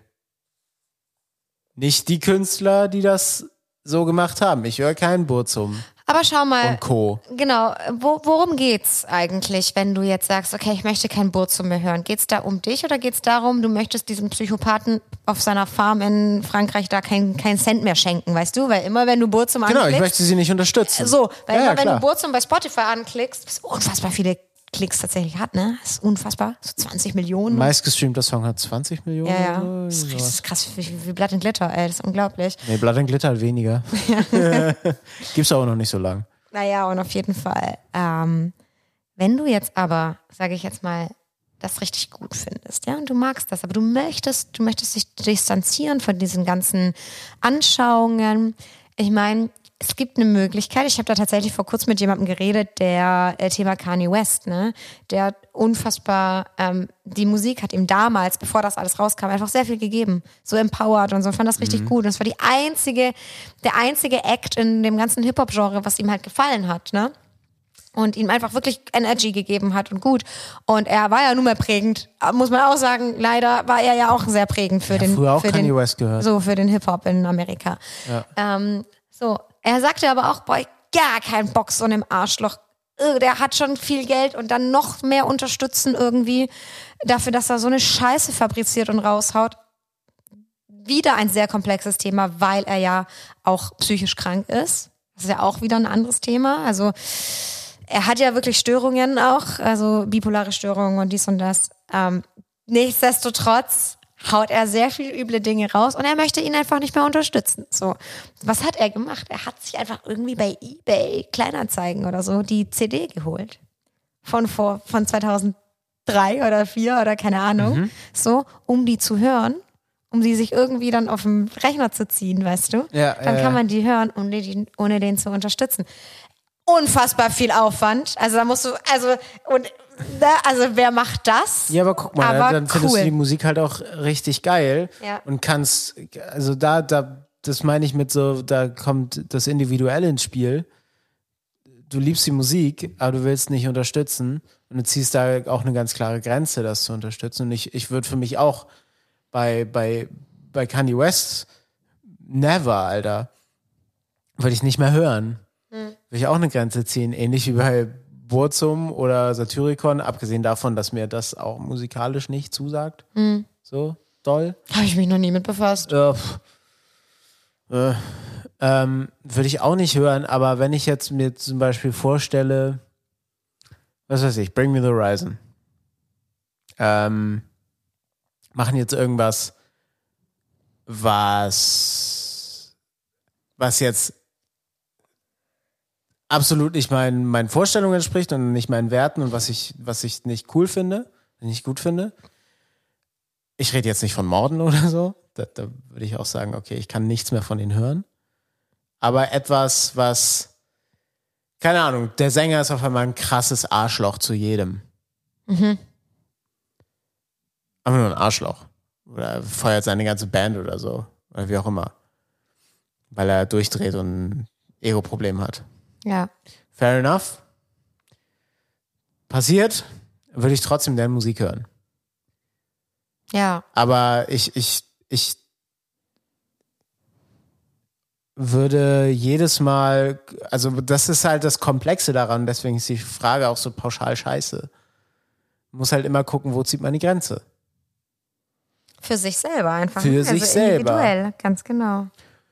B: nicht die Künstler, die das so gemacht haben. Ich höre keinen Burzum
A: Aber schau mal,
B: und Co.
A: genau, wo, worum geht's eigentlich, wenn du jetzt sagst, okay, ich möchte kein Burzum mehr hören? Geht's da um dich oder geht's darum, du möchtest diesem Psychopathen auf seiner Farm in Frankreich da keinen kein Cent mehr schenken, weißt du? Weil immer, wenn du Burzum
B: Genau,
A: anklickst...
B: ich möchte sie nicht unterstützen.
A: So, weil
B: Ja,
A: immer,
B: ja,
A: wenn
B: klar.
A: du Burzum bei Spotify anklickst, was unfassbar viele Klicks tatsächlich hat, ne? Das ist unfassbar. So zwanzig Millionen.
B: Meistgestreamter Song hat zwanzig Millionen.
A: ja, ja.
B: oder
A: Das
B: so.
A: ist richtig krass, wie, wie Blood and Glitter, ey. Das ist unglaublich.
B: Nee, Blood and Glitter hat weniger. Gibt's aber noch nicht so lang.
A: Naja, und auf jeden Fall. Ähm, wenn du jetzt aber, sage ich jetzt mal, das richtig gut findest, ja, und du magst das, aber du möchtest, du möchtest dich distanzieren von diesen ganzen Anschauungen. Ich meine, es gibt eine Möglichkeit, ich habe da tatsächlich vor kurzem mit jemandem geredet, der äh, Thema Kanye West, ne, der hat unfassbar, ähm, die Musik hat ihm damals, bevor das alles rauskam, einfach sehr viel gegeben, so empowered und so, und fand das richtig gut. Und es war die einzige, der einzige Act in dem ganzen Hip-Hop-Genre, was ihm halt gefallen hat, ne. Und ihm einfach wirklich Energy gegeben hat und gut. Und er war ja nun mal prägend, muss man auch sagen, leider war er ja auch sehr prägend für
B: Ja,
A: den,
B: früher auch
A: für
B: Kanye
A: den,
B: West gehört.
A: so für den Hip-Hop in Amerika.
B: Ja.
A: Ähm, so, er sagte aber auch, boah, gar keinen Bock so einem Arschloch. Äh, Der hat schon viel Geld und dann noch mehr unterstützen irgendwie dafür, dass er so eine Scheiße fabriziert und raushaut. Wieder ein sehr komplexes Thema, weil er ja auch psychisch krank ist. Das ist ja auch wieder ein anderes Thema. Also er hat ja wirklich Störungen auch, also bipolare Störungen und dies und das. Ähm, nichtsdestotrotz haut er sehr viel üble Dinge raus und er möchte ihn einfach nicht mehr unterstützen. So, was hat er gemacht? Er hat sich einfach irgendwie bei eBay Kleinanzeigen oder so die C D geholt. Von vor, von zweitausenddrei oder vier oder keine Ahnung.
B: Mhm.
A: So, um die zu hören, um sie sich irgendwie dann auf dem Rechner zu ziehen, weißt du?
B: Ja,
A: dann
B: ja,
A: kann
B: ja.
A: man die hören, ohne, die, ohne den zu unterstützen. Unfassbar viel Aufwand. Also da musst du, also, und, da, also wer macht das?
B: Ja, aber guck mal,
A: Aber
B: dann findest
A: cool.
B: du die Musik halt auch richtig geil
A: Ja.
B: und kannst, also da, da, das meine ich mit so, da kommt das Individuelle ins Spiel. Du liebst die Musik, aber du willst nicht unterstützen und du ziehst da auch eine ganz klare Grenze, das zu unterstützen. Und ich, ich würde für mich auch bei, bei, bei Kanye West never, Alter, würde ich nicht mehr hören. Würde ich auch eine Grenze ziehen, ähnlich wie bei Burzum oder Satyricon, abgesehen davon, dass mir das auch musikalisch nicht zusagt.
A: Mhm.
B: So doll.
A: Habe ich mich noch nie mit befasst.
B: Äh, pff. äh, ähm, würde ich auch nicht hören, aber wenn ich jetzt mir zum Beispiel vorstelle, was weiß ich, Bring Me the Horizon. Ähm, machen jetzt irgendwas, was, was jetzt absolut nicht meinen, meinen Vorstellungen entspricht und nicht meinen Werten und was ich, was ich nicht cool finde, nicht gut finde. Ich rede jetzt nicht von Morden oder so. Da, da würde ich auch sagen, okay, ich kann nichts mehr von ihnen hören. Aber etwas, was, keine Ahnung, der Sänger ist auf einmal ein krasses Arschloch zu jedem.
A: Mhm.
B: Aber nur ein Arschloch. Oder feuert seine ganze Band oder so. Oder wie auch immer. Weil er durchdreht und ein Ego-Problem hat.
A: Ja.
B: Fair enough. Passiert, würde ich trotzdem deren Musik hören.
A: Ja.
B: Aber ich, ich, ich würde jedes Mal, also das ist halt das Komplexe daran, deswegen ist die Frage auch so pauschal scheiße. Man muss halt immer gucken, wo zieht man die Grenze.
A: Für sich selber einfach.
B: Für
A: also
B: sich selber.
A: Individuell, ganz genau.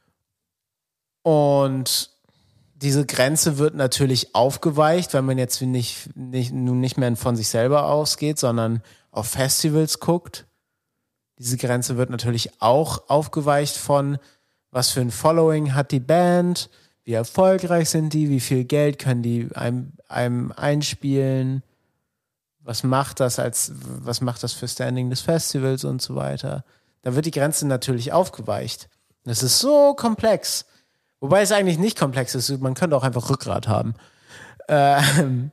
B: Und diese Grenze wird natürlich aufgeweicht, wenn man jetzt nicht, nicht, nun nicht mehr von sich selber ausgeht, sondern auf Festivals guckt. Diese Grenze wird natürlich auch aufgeweicht von, was für ein Following hat die Band, wie erfolgreich sind die, wie viel Geld können die einem, einem einspielen, was macht das als, was macht das für Standing des Festivals und so weiter. Da wird die Grenze natürlich aufgeweicht. Das ist so komplex. Wobei es eigentlich nicht komplex ist, man könnte auch einfach Rückgrat haben. Ähm,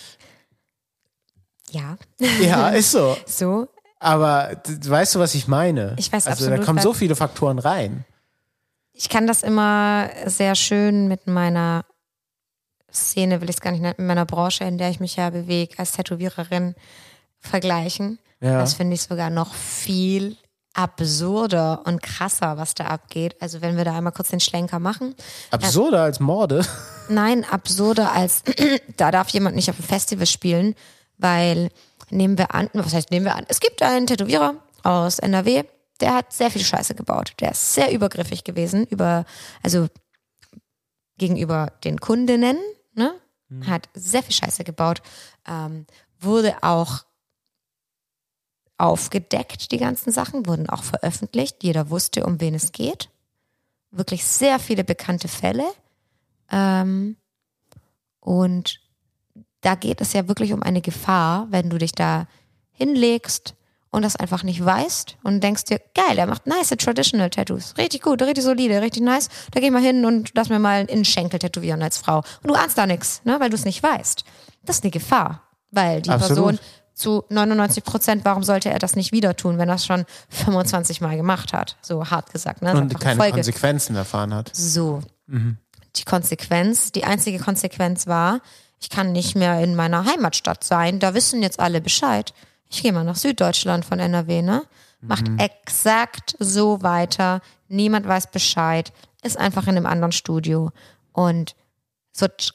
A: ja.
B: ja, ist so.
A: So.
B: Aber d- weißt du, was ich meine?
A: Ich weiß
B: also
A: absolut,
B: da kommen
A: was-
B: so viele Faktoren rein.
A: Ich kann das immer sehr schön mit meiner Szene, will ich es gar nicht nennen, mit meiner Branche, in der ich mich ja bewege, als Tätowiererin vergleichen.
B: Ja.
A: Das finde ich sogar noch viel absurder und krasser, was da abgeht. Also wenn wir da einmal kurz den Schlenker machen.
B: Absurder als Morde.
A: Nein, absurder als, da darf jemand nicht auf dem Festival spielen, weil nehmen wir an, was heißt nehmen wir an? Es gibt einen Tätowierer aus N R W, der hat sehr viel Scheiße gebaut. Der ist sehr übergriffig gewesen, über, also gegenüber den Kundinnen, ne? Hat sehr viel Scheiße gebaut, ähm, wurde auch aufgedeckt, die ganzen Sachen, wurden auch veröffentlicht. Jeder wusste, um wen es geht. Wirklich sehr viele bekannte Fälle. Ähm, und da geht es ja wirklich um eine Gefahr, wenn du dich da hinlegst und das einfach nicht weißt und denkst dir, geil, er macht nice Traditional Tattoos. Richtig gut, richtig solide, richtig nice. Da geh ich mal hin und lass mir mal einen Innenschenkel tätowieren als Frau. Und du ahnst da nichts, ne, weil du es nicht weißt. Das ist eine Gefahr, weil die
B: Absolut.
A: Person zu neunundneunzig Prozent, warum sollte er das nicht wieder tun, wenn er es schon fünfundzwanzig Mal gemacht hat? So hart gesagt. Ne? Das ist
B: Und
A: einfach
B: keine
A: Folge.
B: Konsequenzen erfahren hat.
A: So. Die Konsequenz, die einzige Konsequenz war, ich kann nicht mehr in meiner Heimatstadt sein, da wissen jetzt alle Bescheid. Ich gehe mal nach Süddeutschland von N R W, ne? Macht exakt so weiter, niemand weiß Bescheid, ist einfach in einem anderen Studio. Und so t-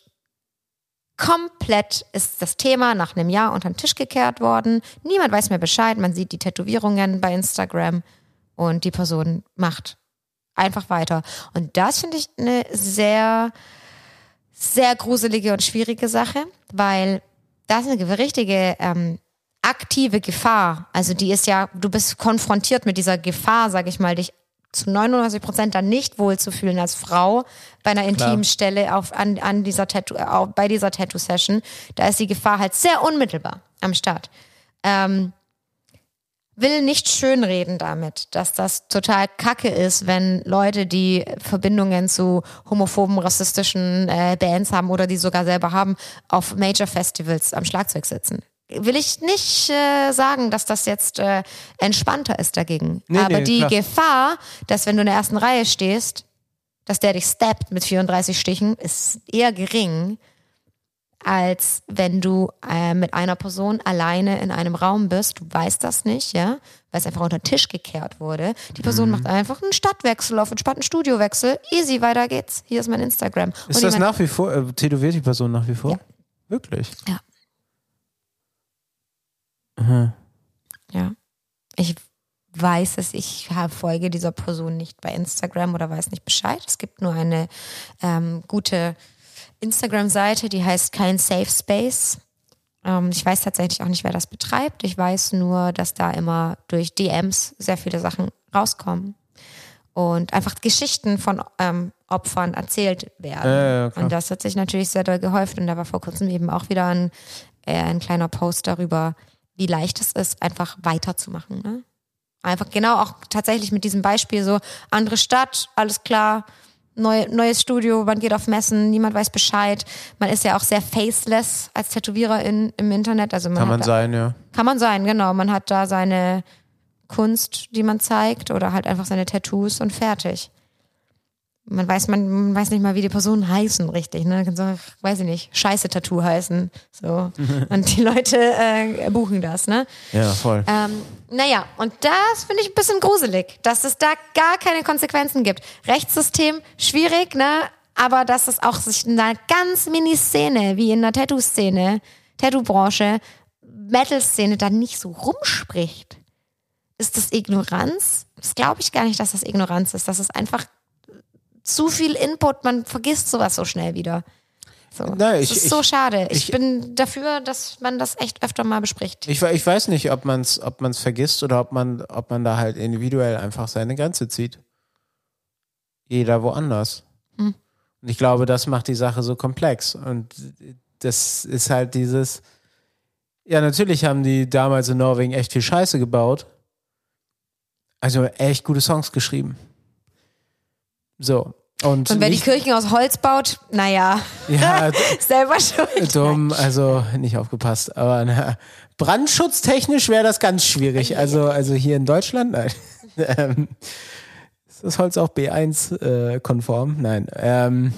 A: komplett ist das Thema nach einem Jahr unter den Tisch gekehrt worden. Niemand weiß mehr Bescheid, man sieht die Tätowierungen bei Instagram und die Person macht einfach weiter. Und das finde ich eine sehr, sehr gruselige und schwierige Sache, weil das ist eine richtige ähm, aktive Gefahr. Also die ist ja, du bist konfrontiert mit dieser Gefahr, sag ich mal, dich zu neunundneunzig Prozent dann nicht wohlzufühlen als Frau bei einer intimen Stelle auf, an, an dieser Tattoo, äh, bei dieser Tattoo-Session. Da ist die Gefahr halt sehr unmittelbar am Start. Ähm, will nicht schönreden damit, dass das total kacke ist, wenn Leute, die Verbindungen zu homophoben, rassistischen äh, Bands haben oder die sogar selber haben, auf Major-Festivals am Schlagzeug sitzen. Will ich nicht äh, sagen, dass das jetzt äh, entspannter ist dagegen.
B: Nee,
A: Aber
B: nee,
A: die
B: klar.
A: Gefahr, dass wenn du in der ersten Reihe stehst, dass der dich steppt mit vierunddreißig Stichen, ist eher gering, als wenn du äh, mit einer Person alleine in einem Raum bist. Du weißt das nicht, ja, weil es einfach unter den Tisch gekehrt wurde. Die Person
B: Mhm.
A: macht einfach einen Stadtwechsel, auf entspannten Studiowechsel. Easy, weiter geht's. Hier ist mein Instagram.
B: Ist
A: Und
B: das
A: jemand-
B: nach wie vor, äh, tätowiert die Person nach wie vor?
A: Ja.
B: Wirklich?
A: Ja.
B: Mhm.
A: Ja. Ich weiß es, ich folge dieser Person nicht bei Instagram oder weiß nicht Bescheid. Es gibt nur eine ähm, gute Instagram-Seite, die heißt Kein Safe Space. Ähm, ich weiß tatsächlich auch nicht, wer das betreibt. Ich weiß nur, dass da immer durch D Ms sehr viele Sachen rauskommen. Und einfach Geschichten von ähm, Opfern erzählt werden.
B: Ja, ja, klar.
A: Und das hat sich natürlich sehr doll gehäuft. Und da war vor kurzem eben auch wieder ein, äh, ein kleiner Post darüber, wie leicht es ist, einfach weiterzumachen. Ne? Einfach genau auch tatsächlich mit diesem Beispiel so, andere Stadt, alles klar, neu, neues Studio, man geht auf Messen, niemand weiß Bescheid. Man ist ja auch sehr faceless als Tätowiererin im Internet. Also man
B: Kann man
A: da,
B: sein, ja.
A: Kann man sein, genau. Man hat da seine Kunst, die man zeigt oder halt einfach seine Tattoos und fertig. Man weiß, man, man weiß nicht mal, wie die Personen heißen, richtig, ne? Kann so, weiß ich nicht, scheiße Tattoo heißen. So. Und die Leute äh, buchen das, ne?
B: Ja, voll.
A: Ähm, naja, und das finde ich ein bisschen gruselig, dass es da gar keine Konsequenzen gibt. Rechtssystem, schwierig, ne? Aber dass es auch sich in einer ganz Mini-Szene, wie in der Tattoo-Szene, Tattoo-Branche, Metal-Szene, da nicht so rumspricht. Ist das Ignoranz? Das glaube ich gar nicht, dass das Ignoranz ist. Das ist einfach zu viel Input, man vergisst sowas so schnell wieder. So.
B: Na, ich,
A: das ist
B: ich,
A: so schade. Ich,
B: ich
A: bin dafür, dass man das echt öfter mal bespricht.
B: Ich, ich weiß nicht, ob man es ob man's vergisst oder ob man, ob man da halt individuell einfach seine Grenze zieht. Jeder woanders.
A: Hm.
B: Und ich glaube, das macht die Sache so komplex. Und das ist halt dieses, ja, natürlich haben die damals in Norwegen echt viel Scheiße gebaut. Also echt gute Songs geschrieben. So. Und,
A: Und wer
B: nicht,
A: die Kirchen aus Holz baut, naja,
B: ja,
A: selber schuld.
B: dumm, also nicht aufgepasst. Aber na, brandschutztechnisch wäre das ganz schwierig. Also, also hier in Deutschland, nein. ähm, ist das Holz auch B eins äh, konform? Nein. Ähm,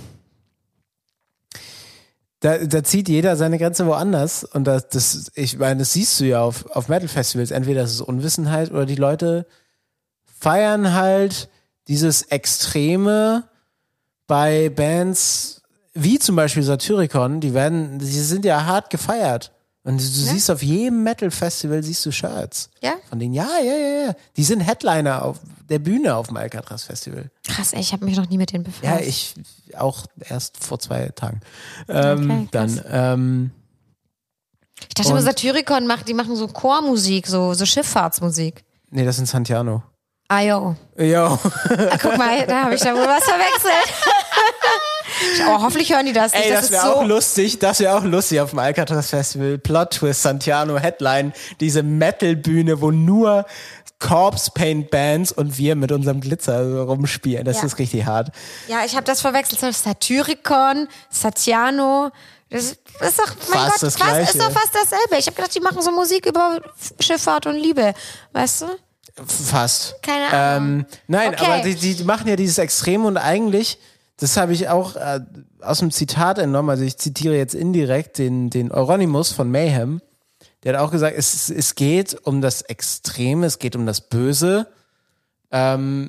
B: da, da zieht jeder seine Grenze woanders. Und das, das ich meine, das siehst du ja auf, auf Metal-Festivals. Entweder das ist Unwissenheit oder die Leute feiern halt dieses Extreme bei Bands wie zum Beispiel Satyricon, die werden, die sind ja hart gefeiert. Und du ja. siehst auf jedem Metal-Festival siehst du Shirts.
A: Ja?
B: Von denen, ja, ja, ja, ja. Die sind Headliner auf der Bühne auf dem Alcatraz-Festival.
A: Krass, ey, ich habe mich noch nie mit denen befasst.
B: Ja, ich auch erst vor zwei Tagen. Ähm,
A: okay,
B: dann, ähm,
A: ich dachte immer, Satyricon macht, die machen so Chormusik, so, so Schifffahrtsmusik.
B: Nee, das sind Santiano.
A: Ah, jo.
B: Jo.
A: Ah, guck mal, da habe ich da wohl was verwechselt. Oh, hoffentlich hören die das nicht.
B: Ey, das,
A: das
B: wäre
A: so
B: auch lustig, das wäre auch lustig auf dem Alcatraz Festival. Plot Twist, Santiano, Headline, diese Metal-Bühne, wo nur Corpse Paint Bands und wir mit unserem Glitzer so rumspielen. Das
A: ja.
B: ist richtig hart.
A: Ja, ich habe das verwechselt. Satyricon, Satiano. Das ist doch, mein
B: fast
A: Gott,
B: das
A: fast,
B: Gleiche.
A: ist doch fast dasselbe. Ich habe gedacht, die machen so Musik über Schifffahrt und Liebe. Weißt du?
B: Fast.
A: Keine Ahnung.
B: Ähm, nein,
A: Okay.
B: aber die, die machen ja dieses Extrem und eigentlich, das habe ich auch äh, aus dem Zitat entnommen, also ich zitiere jetzt indirekt den, den Euronymous von Mayhem, der hat auch gesagt, es, es geht um das Extreme, es geht um das Böse, ähm,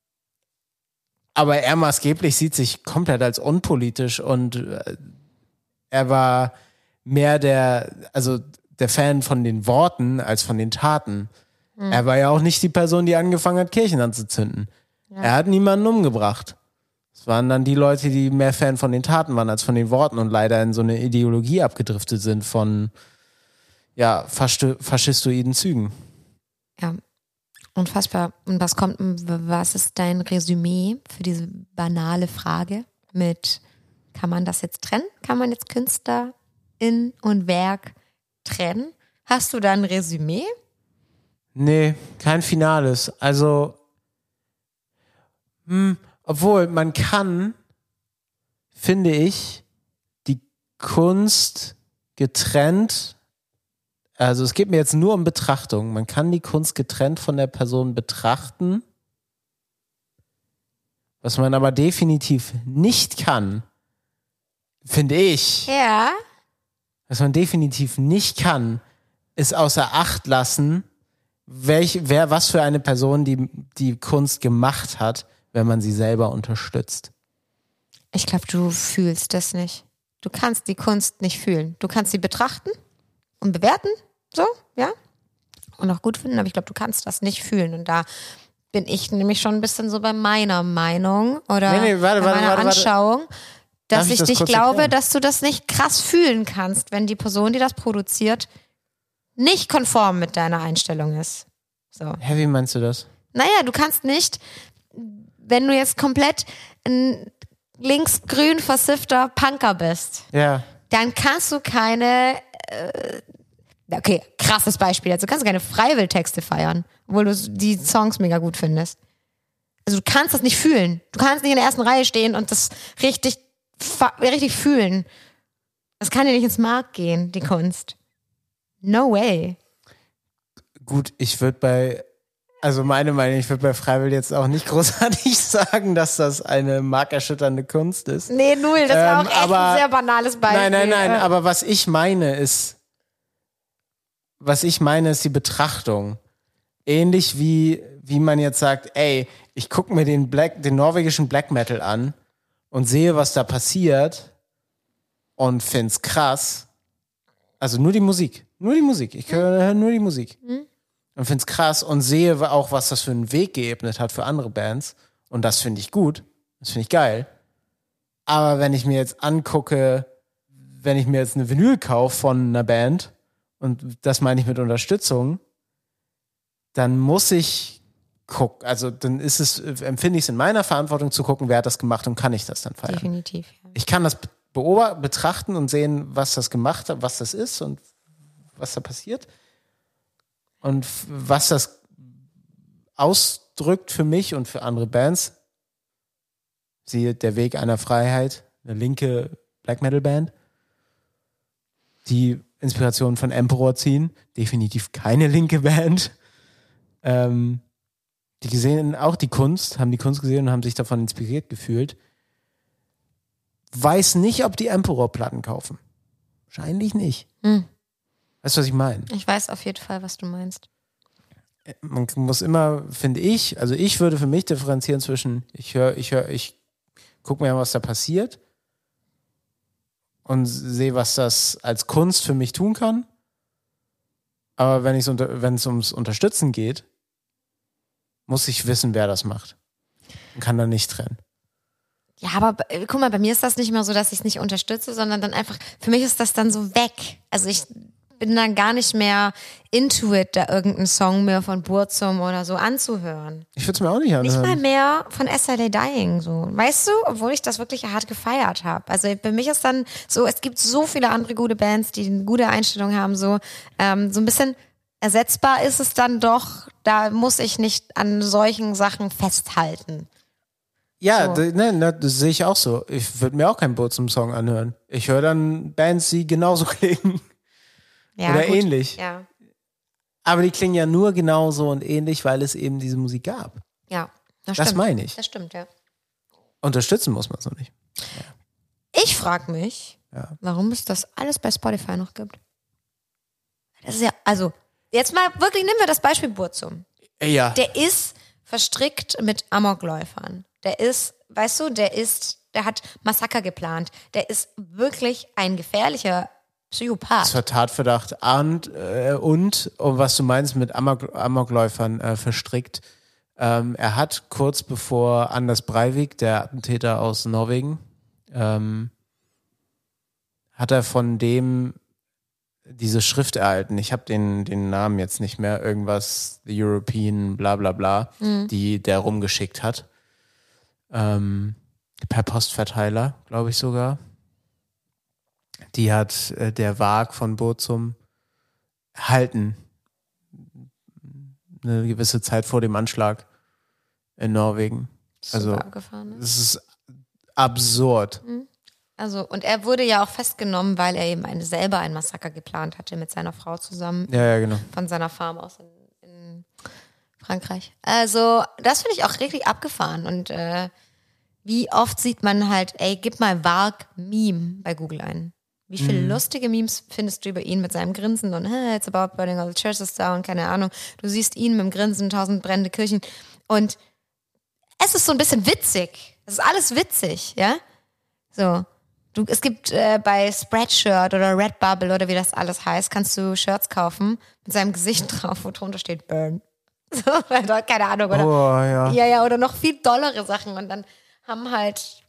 B: aber er maßgeblich sieht sich komplett als unpolitisch und äh, er war mehr der, also der Fan von den Worten als von den Taten. Mhm. Er war ja auch nicht die Person, die angefangen hat, Kirchen anzuzünden. Ja. Er hat niemanden umgebracht. Es waren dann die Leute, die mehr Fan von den Taten waren als von den Worten und leider in so eine Ideologie abgedriftet sind von ja, faschi- faschistoiden Zügen.
A: Ja, unfassbar. Und was kommt, was ist dein Resümee für diese banale Frage mit, kann man das jetzt trennen? Kann man jetzt Künstlerin und Werk trennen? Hast du da ein Resümee?
B: Nee, kein Finales. Also, hm, obwohl man kann, finde ich, die Kunst getrennt, also es geht mir jetzt nur um Betrachtung, man kann die Kunst getrennt von der Person betrachten, was man aber definitiv nicht kann, finde ich,
A: Ja.
B: was man definitiv nicht kann, ist außer Acht lassen, welch, wer, was für eine Person die, die Kunst gemacht hat, wenn man sie selber unterstützt.
A: Ich glaube, du fühlst das nicht. Du kannst die Kunst nicht fühlen. Du kannst sie betrachten und bewerten, so, ja, und auch gut finden, aber ich glaube, du kannst das nicht fühlen. Und da bin ich nämlich schon ein bisschen so bei meiner Meinung oder
B: Nee, nee, warte,
A: bei
B: warte,
A: meiner
B: warte, warte.
A: Anschauung. dass
B: Darf ich
A: ich
B: das
A: nicht
B: kurz
A: glaube,
B: erklären?
A: dass du das nicht krass fühlen kannst, wenn die Person, die das produziert, nicht konform mit deiner Einstellung ist. So.
B: Hä, wie meinst du das?
A: Naja, du kannst nicht, wenn du jetzt komplett ein linksgrün versiffter Punker bist,
B: Ja.
A: dann kannst du keine, äh, okay, krasses Beispiel, also kannst du keine Freiwilltexte feiern, obwohl du die Songs mega gut findest. Also du kannst das nicht fühlen. Du kannst nicht in der ersten Reihe stehen und das richtig, richtig fühlen. Das kann dir nicht ins Mark gehen, die Kunst. No way.
B: Gut, ich würde bei, also meine Meinung, ich würde bei Freiwill jetzt auch nicht großartig sagen, dass das eine markerschütternde Kunst ist.
A: Nee, null, das war
B: Ähm,
A: auch echt
B: aber-
A: ein sehr banales Beispiel.
B: Nein, nein, nein,
A: Äh,
B: aber was ich meine ist, was ich meine ist die Betrachtung. Ähnlich wie, wie man jetzt sagt, ey, ich gucke mir den Black, den norwegischen Black Metal an und sehe, was da passiert und find's krass. Also nur die Musik, nur die Musik. Ich höre hör nur die Musik. Und find's krass und sehe auch, was das für einen Weg geebnet hat für andere Bands. Und das finde ich gut. Das finde ich geil. Aber wenn ich mir jetzt angucke, wenn ich mir jetzt eine Vinyl kaufe von einer Band, und das meine ich mit Unterstützung, dann muss ich gucken, also dann ist es, empfinde ich es in meiner Verantwortung zu gucken, wer hat das gemacht und kann ich das dann feiern.
A: definitiv. Ja.
B: Ich kann das beobachten, betrachten und sehen, was das gemacht hat, was das ist und was da passiert. Und f- was das ausdrückt für mich und für andere Bands. Siehe Der Weg einer Freiheit, eine linke Black Metal Band, die Inspiration von Emperor ziehen. Definitiv keine linke Band. Ähm, die gesehen auch die Kunst, haben die Kunst gesehen und haben sich davon inspiriert gefühlt. Weiß nicht, ob die Emperor-Platten kaufen. Wahrscheinlich nicht.
A: Hm.
B: Weißt du, was ich meine?
A: Ich weiß auf jeden Fall, was du meinst.
B: Man muss immer, finde ich, also ich würde für mich differenzieren zwischen, ich höre, ich höre, ich gucke mir an, was da passiert und sehe, was das als Kunst für mich tun kann. Aber wenn ich unter, wenn es ums Unterstützen geht, muss ich wissen, wer das macht. Und kann da nicht trennen.
A: Ja, aber äh, guck mal, bei mir ist das nicht mehr so, dass ich es nicht unterstütze, sondern dann einfach, für mich ist das dann so weg. Also ich bin dann gar nicht mehr into it, da irgendeinen Song mehr von Burzum oder so anzuhören.
B: Ich würde es mir auch nicht
A: Nicht
B: anhören.
A: mal mehr von Yesterday Dying, so. Weißt du, obwohl ich das wirklich hart gefeiert habe. Also bei mich ist dann so, es gibt so viele andere gute Bands, die eine gute Einstellung haben, so, ähm, so ein bisschen ersetzbar ist es dann doch, da muss ich nicht an solchen Sachen festhalten.
B: Ja,
A: So.
B: d- ne, ne, das sehe ich auch so. Ich würde mir auch keinen Burzum-Song anhören. Ich höre dann Bands, die genauso klingen.
A: Ja,
B: Oder
A: gut.
B: ähnlich.
A: Ja,
B: Aber die klingen ja nur genauso und ähnlich, weil es eben diese Musik gab.
A: ja. Das,
B: Das
A: stimmt.
B: meine ich.
A: Das stimmt, ja.
B: Unterstützen muss man es noch nicht.
A: Ich frage mich,
B: Ja.
A: warum es das alles bei Spotify noch gibt. Das ist ja, also, jetzt mal wirklich, nehmen wir das Beispiel Burzum.
B: Ja.
A: Der ist verstrickt mit Amokläufern. Der ist, weißt du, der ist, der hat Massaker geplant. Der ist wirklich ein gefährlicher Psychopath.
B: Zur Tatverdacht und, äh, und, und was du meinst mit Amok, Amokläufern äh, verstrickt. Ähm, er hat kurz bevor Anders Breivik, der Attentäter aus Norwegen, ähm, hat er von dem diese Schrift erhalten. Ich habe den, den Namen jetzt nicht mehr. Irgendwas, The European, bla bla bla, die der rumgeschickt hat. Ähm, per Postverteiler, glaube ich sogar. Die hat äh, der Waag von Burzum erhalten. Eine gewisse Zeit vor dem Anschlag in Norwegen. Also,
A: Super abgefahren, ne?
B: es ist absurd.
A: Also, und er wurde ja auch festgenommen, weil er eben eine, selber ein Massaker geplant hatte mit seiner Frau zusammen
B: Ja, ja, genau.
A: von seiner Farm aus in, in Frankreich. Also, das finde ich auch richtig abgefahren. Und äh, wie oft sieht man halt, ey, gib mal Varg-Meme bei Google ein. Wie viele
B: Mhm.
A: lustige Memes findest du über ihn mit seinem Grinsen und hey, it's about burning all the churches down, keine Ahnung. Du siehst ihn mit dem Grinsen, tausend brennende Kirchen. Und es ist so ein bisschen witzig. Es ist alles witzig, ja? So. Du, es gibt äh, bei Spreadshirt oder Redbubble oder wie das alles heißt, kannst du Shirts kaufen mit seinem Gesicht drauf, wo drunter steht Burn. So, oder, keine Ahnung. Oder,
B: Oh, ja.
A: ja, ja, oder noch viel dollere Sachen. Und dann haben halt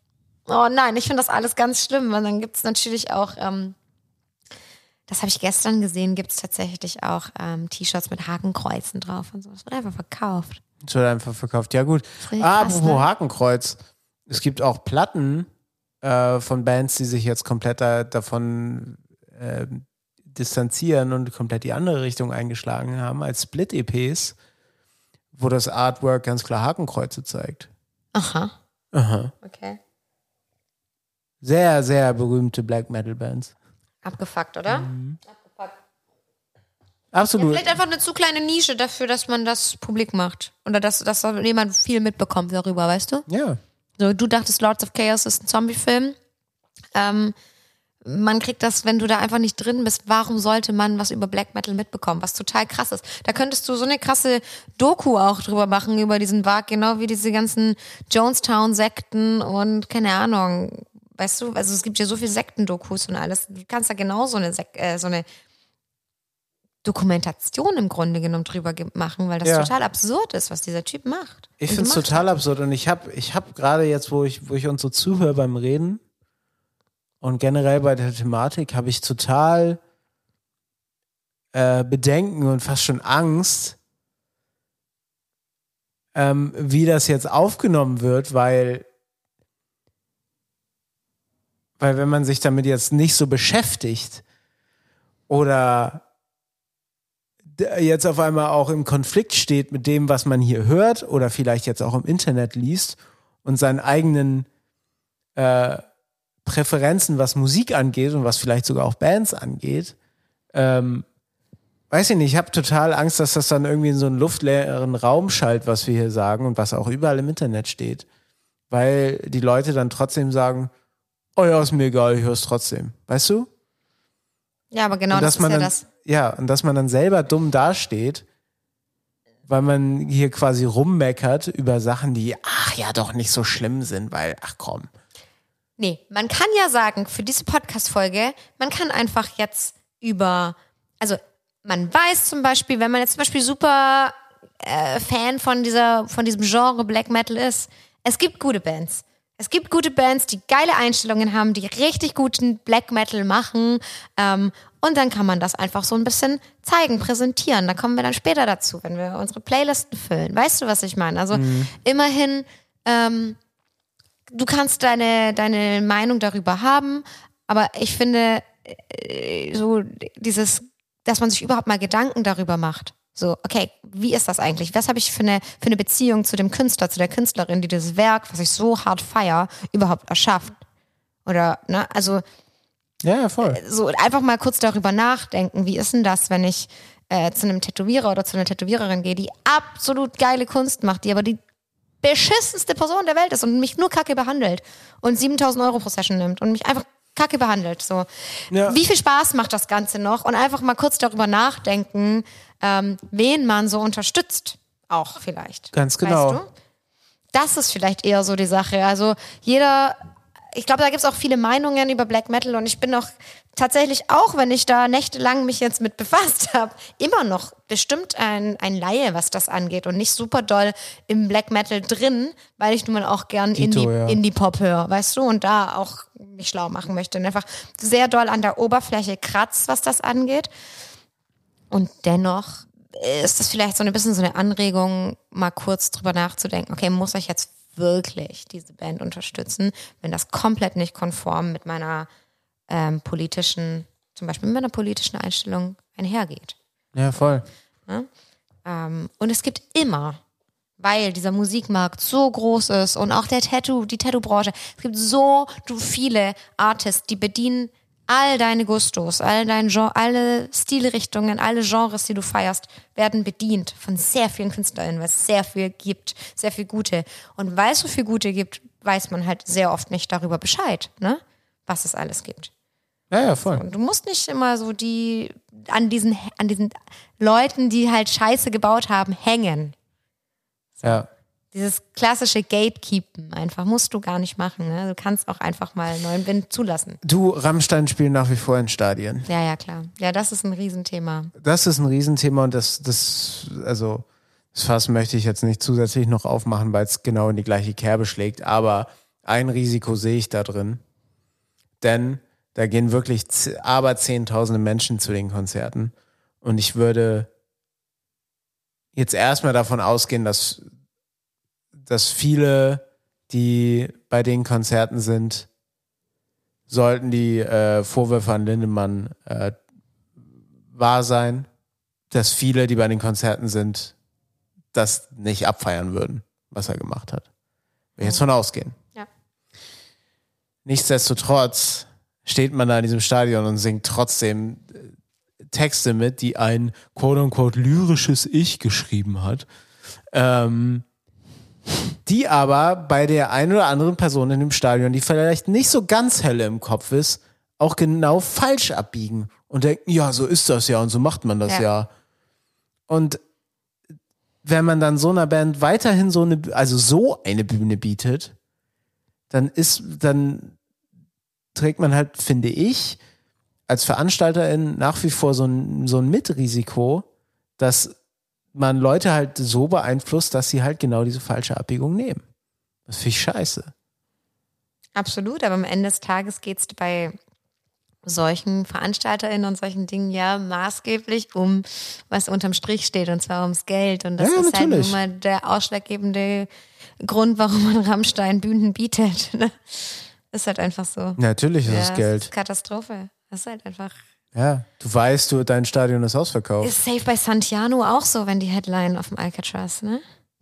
A: Oh nein, ich finde das alles ganz schlimm, weil dann gibt es natürlich auch, ähm, das habe ich gestern gesehen, gibt es tatsächlich auch ähm, T-Shirts mit Hakenkreuzen drauf und so. Das wird einfach verkauft.
B: Das wird einfach verkauft, ja gut. Ah, krass, apropos ne? Hakenkreuz. Es gibt auch Platten äh, von Bands, die sich jetzt komplett da, davon äh, distanzieren und komplett die andere Richtung eingeschlagen haben, als Split-E Ps, wo das Artwork ganz klar Hakenkreuze zeigt.
A: Aha.
B: Aha.
A: Okay.
B: Sehr, sehr berühmte Black-Metal-Bands.
A: Abgefuckt, oder?
B: Mhm.
A: Abgefuckt.
B: Absolut.
A: Ja, vielleicht einfach eine zu kleine Nische dafür, dass man das publik macht. Oder dass, dass jemand viel mitbekommt darüber, weißt du?
B: Ja.
A: So, du dachtest, Lords of Chaos ist ein Zombie-Film. Ähm, man kriegt das, wenn du da einfach nicht drin bist, warum sollte man was über Black Metal mitbekommen? Was total krass ist. Da könntest du so eine krasse Doku auch drüber machen, über diesen Wag, genau wie diese ganzen Jonestown-Sekten und keine Ahnung. Weißt du, also es gibt ja so viele Sektendokus und alles. Du kannst da genau so eine, Sek- äh, so eine Dokumentation im Grunde genommen drüber ge- machen, weil das
B: ja.
A: total absurd ist, was dieser Typ macht.
B: Ich finde es total hat. absurd und ich habe ich hab gerade jetzt, wo ich, wo ich uns so zuhöre beim Reden und generell bei der Thematik, habe ich total äh, Bedenken und fast schon Angst, ähm, wie das jetzt aufgenommen wird, weil weil wenn man sich damit jetzt nicht so beschäftigt oder jetzt auf einmal auch im Konflikt steht mit dem, was man hier hört oder vielleicht jetzt auch im Internet liest und seinen eigenen äh, Präferenzen, was Musik angeht und was vielleicht sogar auch Bands angeht, ähm, weiß ich nicht, ich habe total Angst, dass das dann irgendwie in so einen luftleeren Raum schallt, was wir hier sagen und was auch überall im Internet steht, weil die Leute dann trotzdem sagen, oh ja, ist mir egal, ich höre es trotzdem, weißt du?
A: Ja, aber genau das ist ja
B: dann,
A: das.
B: Ja, und dass man dann selber dumm dasteht, weil man hier quasi rummeckert über Sachen, die, ach ja, doch nicht so schlimm sind, weil, ach komm.
A: Nee, man kann ja sagen, für diese Podcast-Folge, man kann einfach jetzt über, also man weiß zum Beispiel, wenn man jetzt zum Beispiel super äh, Fan von dieser, von diesem Genre Black Metal ist, es gibt gute Bands. Es gibt gute Bands, die geile Einstellungen haben, die richtig guten Black Metal machen. Ähm, und dann kann man das einfach so ein bisschen zeigen, präsentieren. Da kommen wir dann später dazu, wenn wir unsere Playlisten füllen. Weißt du, was ich meine? Also mhm. immerhin, ähm, du kannst deine, deine Meinung darüber haben, aber ich finde, äh, so dieses, dass man sich überhaupt mal Gedanken darüber macht. So, okay, wie ist das eigentlich? Was habe ich für eine, für eine Beziehung zu dem Künstler, zu der Künstlerin, die dieses Werk, was ich so hart feiere, überhaupt erschafft? Oder, ne, also
B: ja, ja, voll.
A: So einfach mal kurz darüber nachdenken, wie ist denn das, wenn ich äh, zu einem Tätowierer oder zu einer Tätowiererin gehe, die absolut geile Kunst macht, die aber die beschissenste Person der Welt ist und mich nur kacke behandelt und siebentausend Euro pro Session nimmt und mich einfach kacke behandelt. So. Ja. Wie viel Spaß macht das Ganze noch? Und einfach mal kurz darüber nachdenken, ähm, wen man so unterstützt. Auch vielleicht.
B: Ganz genau.
A: Weißt du? Das ist vielleicht eher so die Sache. Also jeder, ich glaube, da gibt es auch viele Meinungen über Black Metal und ich bin auch tatsächlich, auch wenn ich da nächtelang mich jetzt mit befasst habe, immer noch bestimmt ein, ein Laie, was das angeht und nicht super doll im Black Metal drin, weil ich nun mal auch gern
B: Dito,
A: Indie,
B: ja.
A: Indie-Pop höre, weißt du, und da auch mich schlau machen möchte und einfach sehr doll an der Oberfläche kratzt, was das angeht. Und dennoch ist das vielleicht so ein bisschen so eine Anregung, mal kurz drüber nachzudenken, okay, muss ich jetzt wirklich diese Band unterstützen, wenn das komplett nicht konform mit meiner ähm, politischen, zum Beispiel mit meiner politischen Einstellung einhergeht.
B: Ja, voll.
A: Ja? Ähm, und es gibt immer, weil dieser Musikmarkt so groß ist und auch der Tattoo, die Tattoo-Branche, es gibt so viele Artists, die bedienen all deine Gustos, all dein Gen- alle Stilrichtungen, alle Genres, die du feierst, werden bedient von sehr vielen KünstlerInnen, weil es sehr viel gibt, sehr viel Gute. Und weil es so viel Gute gibt, weiß man halt sehr oft nicht darüber Bescheid, ne? Was es alles gibt.
B: Ja, ja, voll.
A: Und du musst nicht immer so die an diesen, an diesen Leuten, die halt Scheiße gebaut haben, hängen. So.
B: Ja.
A: Dieses klassische Gatekeepen einfach musst du gar nicht machen. Ne? Du kannst auch einfach mal neuen Wind zulassen.
B: Du, Rammstein spielt nach wie vor in Stadien.
A: Ja, ja, klar. Ja, das ist ein Riesenthema.
B: Das ist ein Riesenthema und das, das, also, das Fass möchte ich jetzt nicht zusätzlich noch aufmachen, weil es genau in die gleiche Kerbe schlägt, aber ein Risiko sehe ich da drin. Denn da gehen wirklich z- aber zehntausende Menschen zu den Konzerten. Und ich würde jetzt erstmal davon ausgehen, dass, dass viele, die bei den Konzerten sind, sollten die äh, Vorwürfe an Lindemann äh, wahr sein, dass viele, die bei den Konzerten sind, das nicht abfeiern würden, was er gemacht hat. Will ich jetzt von ausgehen.
A: Ja.
B: Nichtsdestotrotz steht man da in diesem Stadion und singt trotzdem Texte mit, die ein quote-unquote lyrisches Ich geschrieben hat, ähm, die aber bei der einen oder anderen Person in dem Stadion, die vielleicht nicht so ganz helle im Kopf ist, auch genau falsch abbiegen und denken, ja, so ist das ja und so macht man das ja.
A: Ja.
B: Und wenn man dann so einer Band weiterhin so eine, also so eine Bühne bietet, dann ist, dann trägt man halt, finde ich, als Veranstalterin nach wie vor so ein, so ein Mitrisiko, dass man Leute halt so beeinflusst, dass sie halt genau diese falsche Abbiegung nehmen. Das finde ich scheiße.
A: Absolut, aber am Ende des Tages geht es bei solchen VeranstalterInnen und solchen Dingen ja maßgeblich um, was unterm Strich steht, und zwar ums Geld. Und das
B: Ja,
A: ist
B: natürlich.
A: halt nun mal der ausschlaggebende Grund, warum man Rammstein Bühnen bietet. Ne? Ist halt einfach so.
B: Natürlich ist
A: Ja,
B: es Geld.
A: ist Katastrophe. Das ist halt einfach.
B: Ja, du weißt, du, dein Stadion ist ausverkauft.
A: Ist safe bei Santiano auch so, wenn die Headline auf dem Alcatraz, ne?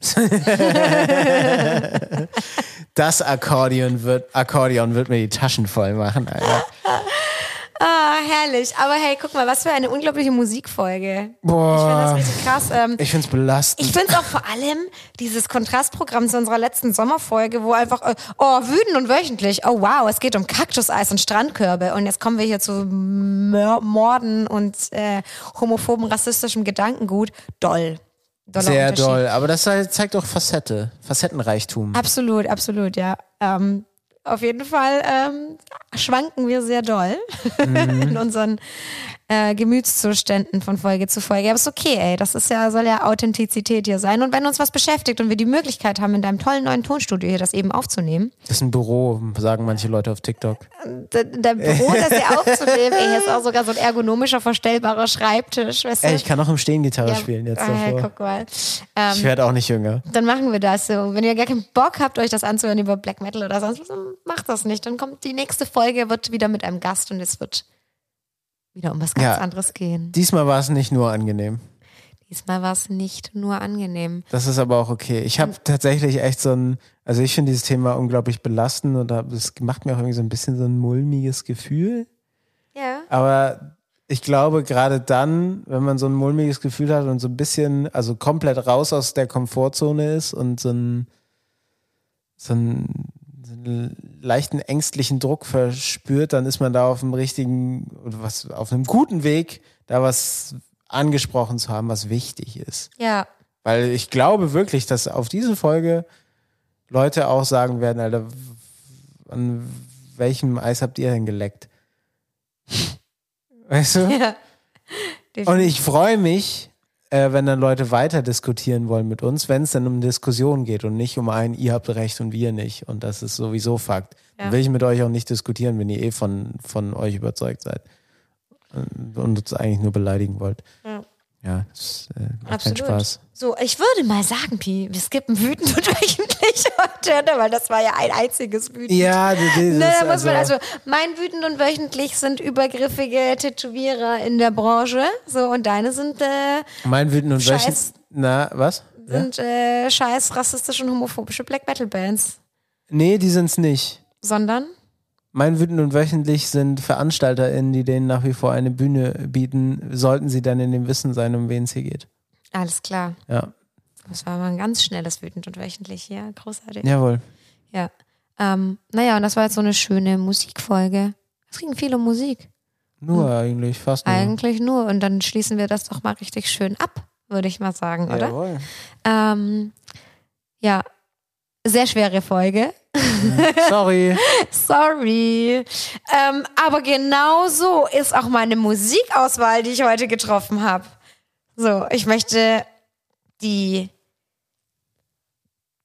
B: Das Akkordeon wird, Akkordeon wird mir die Taschen voll machen, Alter.
A: Ah, herrlich. Aber hey, guck mal, was für eine unglaubliche Musikfolge.
B: Boah.
A: Ich finde das richtig krass. Ähm,
B: Ich find's belastend.
A: Ich finde es auch vor allem dieses Kontrastprogramm zu unserer letzten Sommerfolge, wo einfach, äh, oh, wütend und wöchentlich, oh wow, es geht um Kaktuseis und Strandkörbe und jetzt kommen wir hier zu Mör- Morden und äh, homophoben, rassistischem Gedankengut. Doll. Doller
B: Sehr
A: Unterschied.
B: doll, aber das halt zeigt auch Facette, Facettenreichtum.
A: Absolut, absolut, ja. Ähm, auf jeden Fall ähm, schwanken wir sehr doll
B: Mhm.
A: in unseren äh, Gemütszuständen von Folge zu Folge. Aber ist okay, ey. Das ist ja, soll ja Authentizität hier sein. Und wenn uns was beschäftigt und wir die Möglichkeit haben, in deinem tollen neuen Tonstudio hier das eben aufzunehmen,
B: Das ist ein Büro, sagen manche Leute auf TikTok.
A: de- dein Büro, das hier aufzunehmen, ey, hier ist auch sogar so ein ergonomischer, verstellbarer Schreibtisch, weißt du?
B: Ey, ich kann auch im Stehen Gitarre
A: Ja,
B: spielen jetzt
A: ah,
B: davor.
A: guck mal. Ähm,
B: Ich werde auch nicht jünger.
A: dann machen wir das so. Wenn ihr gar keinen Bock habt, euch das anzuhören über Black Metal oder sonst was, dann macht das nicht. Dann kommt die nächste Folge, wird wieder mit einem Gast und es wird wieder um was ganz
B: Ja.
A: anderes gehen.
B: Diesmal war es nicht nur angenehm.
A: Diesmal war es nicht nur angenehm.
B: Das ist aber auch okay. Ich habe tatsächlich echt so ein, also ich finde dieses Thema unglaublich belastend und es macht mir auch irgendwie so ein bisschen so ein mulmiges Gefühl.
A: Ja.
B: Aber ich glaube, gerade dann, wenn man so ein mulmiges Gefühl hat und so ein bisschen, also komplett raus aus der Komfortzone ist und so ein, so ein so einen leichten ängstlichen Druck verspürt, dann ist man da auf dem richtigen, oder was, auf einem guten Weg, da was angesprochen zu haben, was wichtig ist.
A: Ja.
B: Weil ich glaube wirklich, dass auf diese Folge Leute auch sagen werden, Alter, an welchem Eis habt ihr denn geleckt? Weißt du?
A: Ja.
B: Und ich freue mich, äh, wenn dann Leute weiter diskutieren wollen mit uns, wenn es dann um Diskussionen geht und nicht um ein, ihr habt Recht und wir nicht. Und das ist sowieso Fakt.
A: Ja.
B: Dann will ich mit euch auch nicht diskutieren, wenn ihr eh von, von euch überzeugt seid und uns eigentlich nur beleidigen wollt.
A: Ja.
B: Ja, das äh, macht
A: Absolut.
B: keinen Spaß.
A: So, ich würde mal sagen, Pi, wir skippen wütend und wöchentlich heute, ne? Weil das war ja ein einziges wütend.
B: Ja, das ist
A: Ne, da muss
B: also,
A: man, also mein wütend und wöchentlich sind übergriffige Tätowierer in der Branche, so, und deine sind äh,
B: mein Wütend und
A: Scheiß.
B: Wöchentlich. Na, was? Ja?
A: sind äh, scheiß rassistische und homophobische Black Metal Bands,
B: Nee, die sind's nicht.
A: sondern
B: Mein Wütend und Wöchentlich sind VeranstalterInnen, die denen nach wie vor eine Bühne bieten, sollten sie dann in dem Wissen sein, um wen es hier geht.
A: alles klar.
B: Ja,
A: Das war mal ein ganz schnelles wütend und wöchentlich hier, großartig.
B: jawohl.
A: Ja. Ähm, naja, und das war jetzt so eine schöne Musikfolge. Es ging viel um Musik.
B: Nur eigentlich, fast nur.
A: Eigentlich nur. Und dann schließen wir das doch mal richtig schön ab, würde ich mal sagen, oder?
B: Jawohl.
A: Ähm, ja, sehr schwere Folge.
B: Sorry.
A: Sorry. Ähm, aber genau so ist auch meine Musikauswahl, die ich heute getroffen habe. So, ich möchte die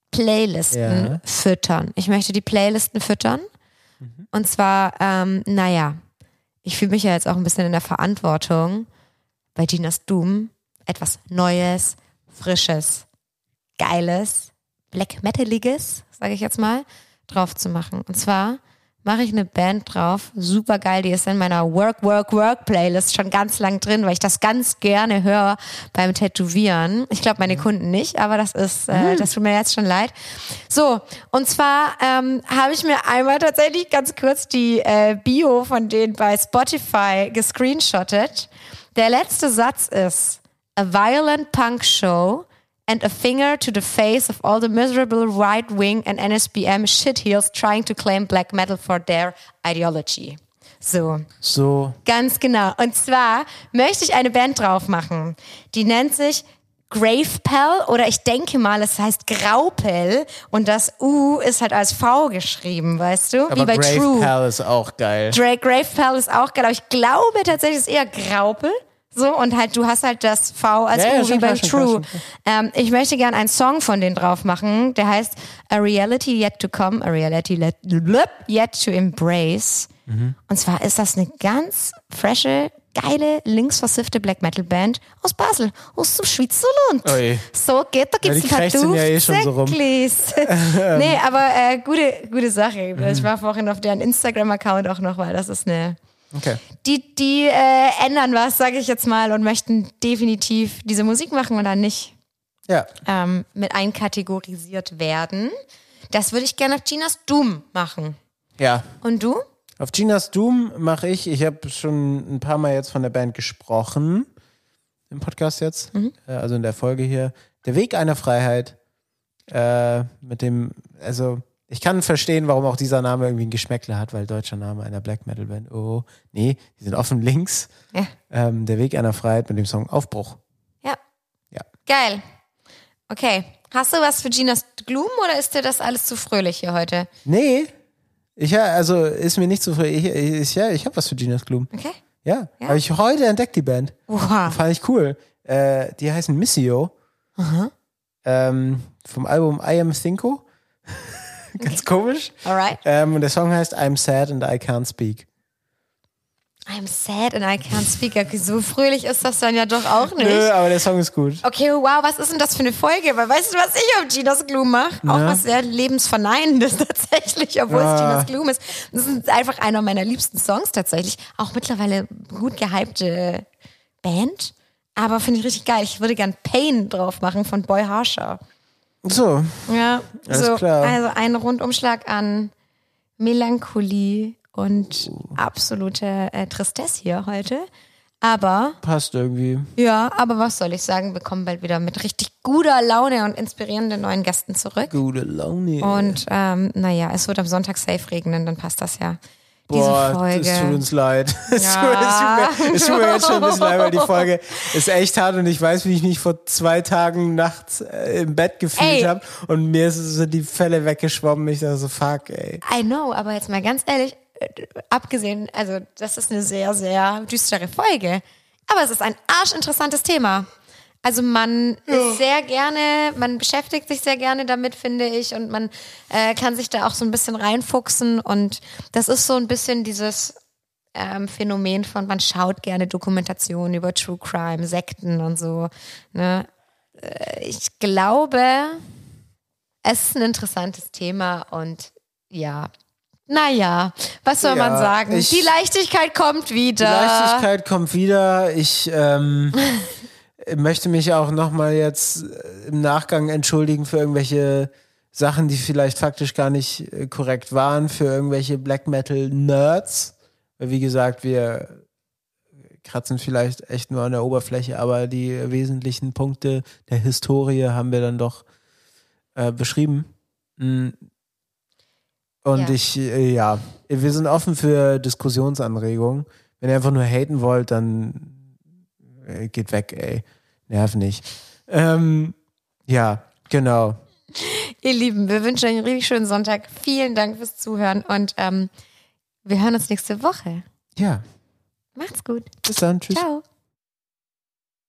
A: Playlisten
B: Ja.
A: füttern. Ich möchte die Playlisten füttern. Mhm. Und zwar, ähm, naja, ich fühle mich ja jetzt auch ein bisschen in der Verantwortung, bei Ginas Doom etwas Neues, Frisches, Geiles, Black Metaliges, sage ich jetzt mal, drauf zu machen. Und zwar mache ich eine Band drauf, super geil, die ist in meiner Work, Work, Work Playlist schon ganz lang drin, weil ich das ganz gerne höre beim Tätowieren. Ich glaube, meine Kunden nicht, aber das ist, äh, das tut mir jetzt schon leid. So, und zwar ähm, habe ich mir einmal tatsächlich ganz kurz die äh, Bio von denen bei Spotify gescreenshottet. Der letzte Satz ist: A violent punk show and a finger to the face of all the miserable right-wing and N S B M shitheels trying to claim black metal for their ideology. So.
B: So.
A: Ganz genau. Und zwar möchte ich eine Band drauf machen. Die nennt sich Gravepel oder ich denke mal, es heißt Graupel und das U ist halt als V geschrieben, weißt du?
B: Aber
A: Wie bei True.
B: Gravepel ist auch geil.
A: Dra- Gravepel ist auch geil, aber ich glaube tatsächlich, es ist eher Graupel. So, und halt, du hast halt das V als
B: Ja, ja,
A: U wie
B: schon
A: beim
B: klar, schon
A: True.
B: klar, schon
A: Ähm, ich möchte gerne einen Song von denen drauf machen, der heißt A Reality Yet to Come, A Reality Let, Yet to Embrace. Mhm. Und zwar ist das eine ganz frische, geile, linksversiffte Black Metal Band aus Basel, aus dem Schweizerland.
B: Oi.
A: So geht, da gibt's
B: Ja, die
A: ein paar
B: krächzen ja eh schon so rum.
A: Säcklis. Nee, aber äh, gute, gute Sache. Ich war vorhin auf deren Instagram-Account auch noch, weil das ist eine...
B: Okay.
A: Die, die äh, ändern was, sage ich jetzt mal, und möchten definitiv diese Musik machen oder nicht
B: Ja.
A: ähm, mit einkategorisiert werden. Das würde ich gerne auf Ginas Doom machen.
B: Ja.
A: Und du?
B: Auf Ginas Doom mache ich, ich habe schon ein paar Mal jetzt von der Band gesprochen, im Podcast jetzt, mhm. äh, also in der Folge hier, Der Weg einer Freiheit, äh, mit dem, also ich kann verstehen, warum auch dieser Name irgendwie ein Geschmäckle hat, weil deutscher Name einer Black Metal Band, oh, nee, die sind offen links,
A: Ja.
B: ähm, Der Weg einer Freiheit mit dem Song Aufbruch.
A: Ja.
B: Ja.
A: Geil. Okay. Hast du was für Ginas Gloom oder ist dir das alles zu fröhlich hier heute?
B: Nee, ich, also ist mir nicht so, ich, ich, ja, ich habe was für Ginas Gloom.
A: Okay.
B: Ja,
A: Ja.
B: habe ich heute entdeckt, die Band.
A: Wow.
B: Fand ich cool. Äh, die heißen Missio.
A: Aha.
B: Ähm, vom Album I Am Cinco. Ganz komisch.
A: Alright.
B: Ähm, und der Song heißt I'm Sad and I Can't Speak.
A: I'm sad and I can't speak. Okay, so fröhlich ist das dann ja doch auch nicht.
B: Nö, aber der Song ist gut.
A: Okay, wow, was ist denn das für eine Folge? Weil weißt du, was ich auf Ginas Gloom mache? Auch
B: Ja.
A: was sehr lebensverneinendes tatsächlich, obwohl
B: Ah.
A: es Ginas Gloom ist. Das ist einfach einer meiner liebsten Songs tatsächlich. Auch mittlerweile gut gehypte Band. Aber finde ich richtig geil. Ich würde gern Pain drauf machen von Boy Harsher.
B: So,
A: Ja,
B: Alles
A: so,
B: klar.
A: also ein Rundumschlag an Melancholie und absolute äh, Tristesse hier heute. Aber,
B: passt irgendwie.
A: ja, aber was soll ich sagen? Wir kommen bald wieder mit richtig guter Laune und inspirierenden neuen Gästen zurück.
B: Gute Laune.
A: Und ähm, naja, es wird am Sonntag safe regnen, dann passt das ja. Diese
B: Boah,
A: Folge.
B: es tut uns leid. Es,
A: Ja.
B: tut, es, tut mir, es tut mir jetzt schon ein bisschen leid, weil die Folge ist echt hart und ich weiß, wie ich mich vor zwei Tagen nachts äh, im Bett gefühlt
A: Ey.
B: habe und mir sind die Fälle weggeschwommen. Ich dachte so, fuck, ey.
A: I know, aber jetzt mal ganz ehrlich, äh, abgesehen, also das ist eine sehr, sehr düstere Folge. Aber es ist ein arschinteressantes Thema. Also man ist sehr gerne, man beschäftigt sich sehr gerne damit, finde ich, und man äh, kann sich da auch so ein bisschen reinfuchsen und das ist so ein bisschen dieses ähm, Phänomen von, man schaut gerne Dokumentationen über True Crime, Sekten und so. Ne? Äh, ich glaube, es ist ein interessantes Thema und ja, naja, was soll
B: Ja,
A: man sagen?
B: ich-
A: Die Leichtigkeit kommt wieder.
B: Die Leichtigkeit kommt wieder. Ich ähm, möchte mich auch nochmal jetzt im Nachgang entschuldigen für irgendwelche Sachen, die vielleicht faktisch gar nicht äh, korrekt waren, für irgendwelche Black Metal Nerds. Weil wie gesagt, wir kratzen vielleicht echt nur an der Oberfläche, aber die wesentlichen Punkte der Historie haben wir dann doch äh, beschrieben. Mm. Und
A: Ja.
B: ich, äh, ja, wir sind offen für Diskussionsanregungen. Wenn ihr einfach nur haten wollt, dann äh, geht weg, ey. Nerv nicht. Ähm, ja, genau.
A: Ihr Lieben, wir wünschen euch einen richtig schönen Sonntag. Vielen Dank fürs Zuhören und ähm, wir hören uns nächste Woche.
B: Ja,
A: Macht's gut.
B: bis dann. Tschüss.
A: Ciao.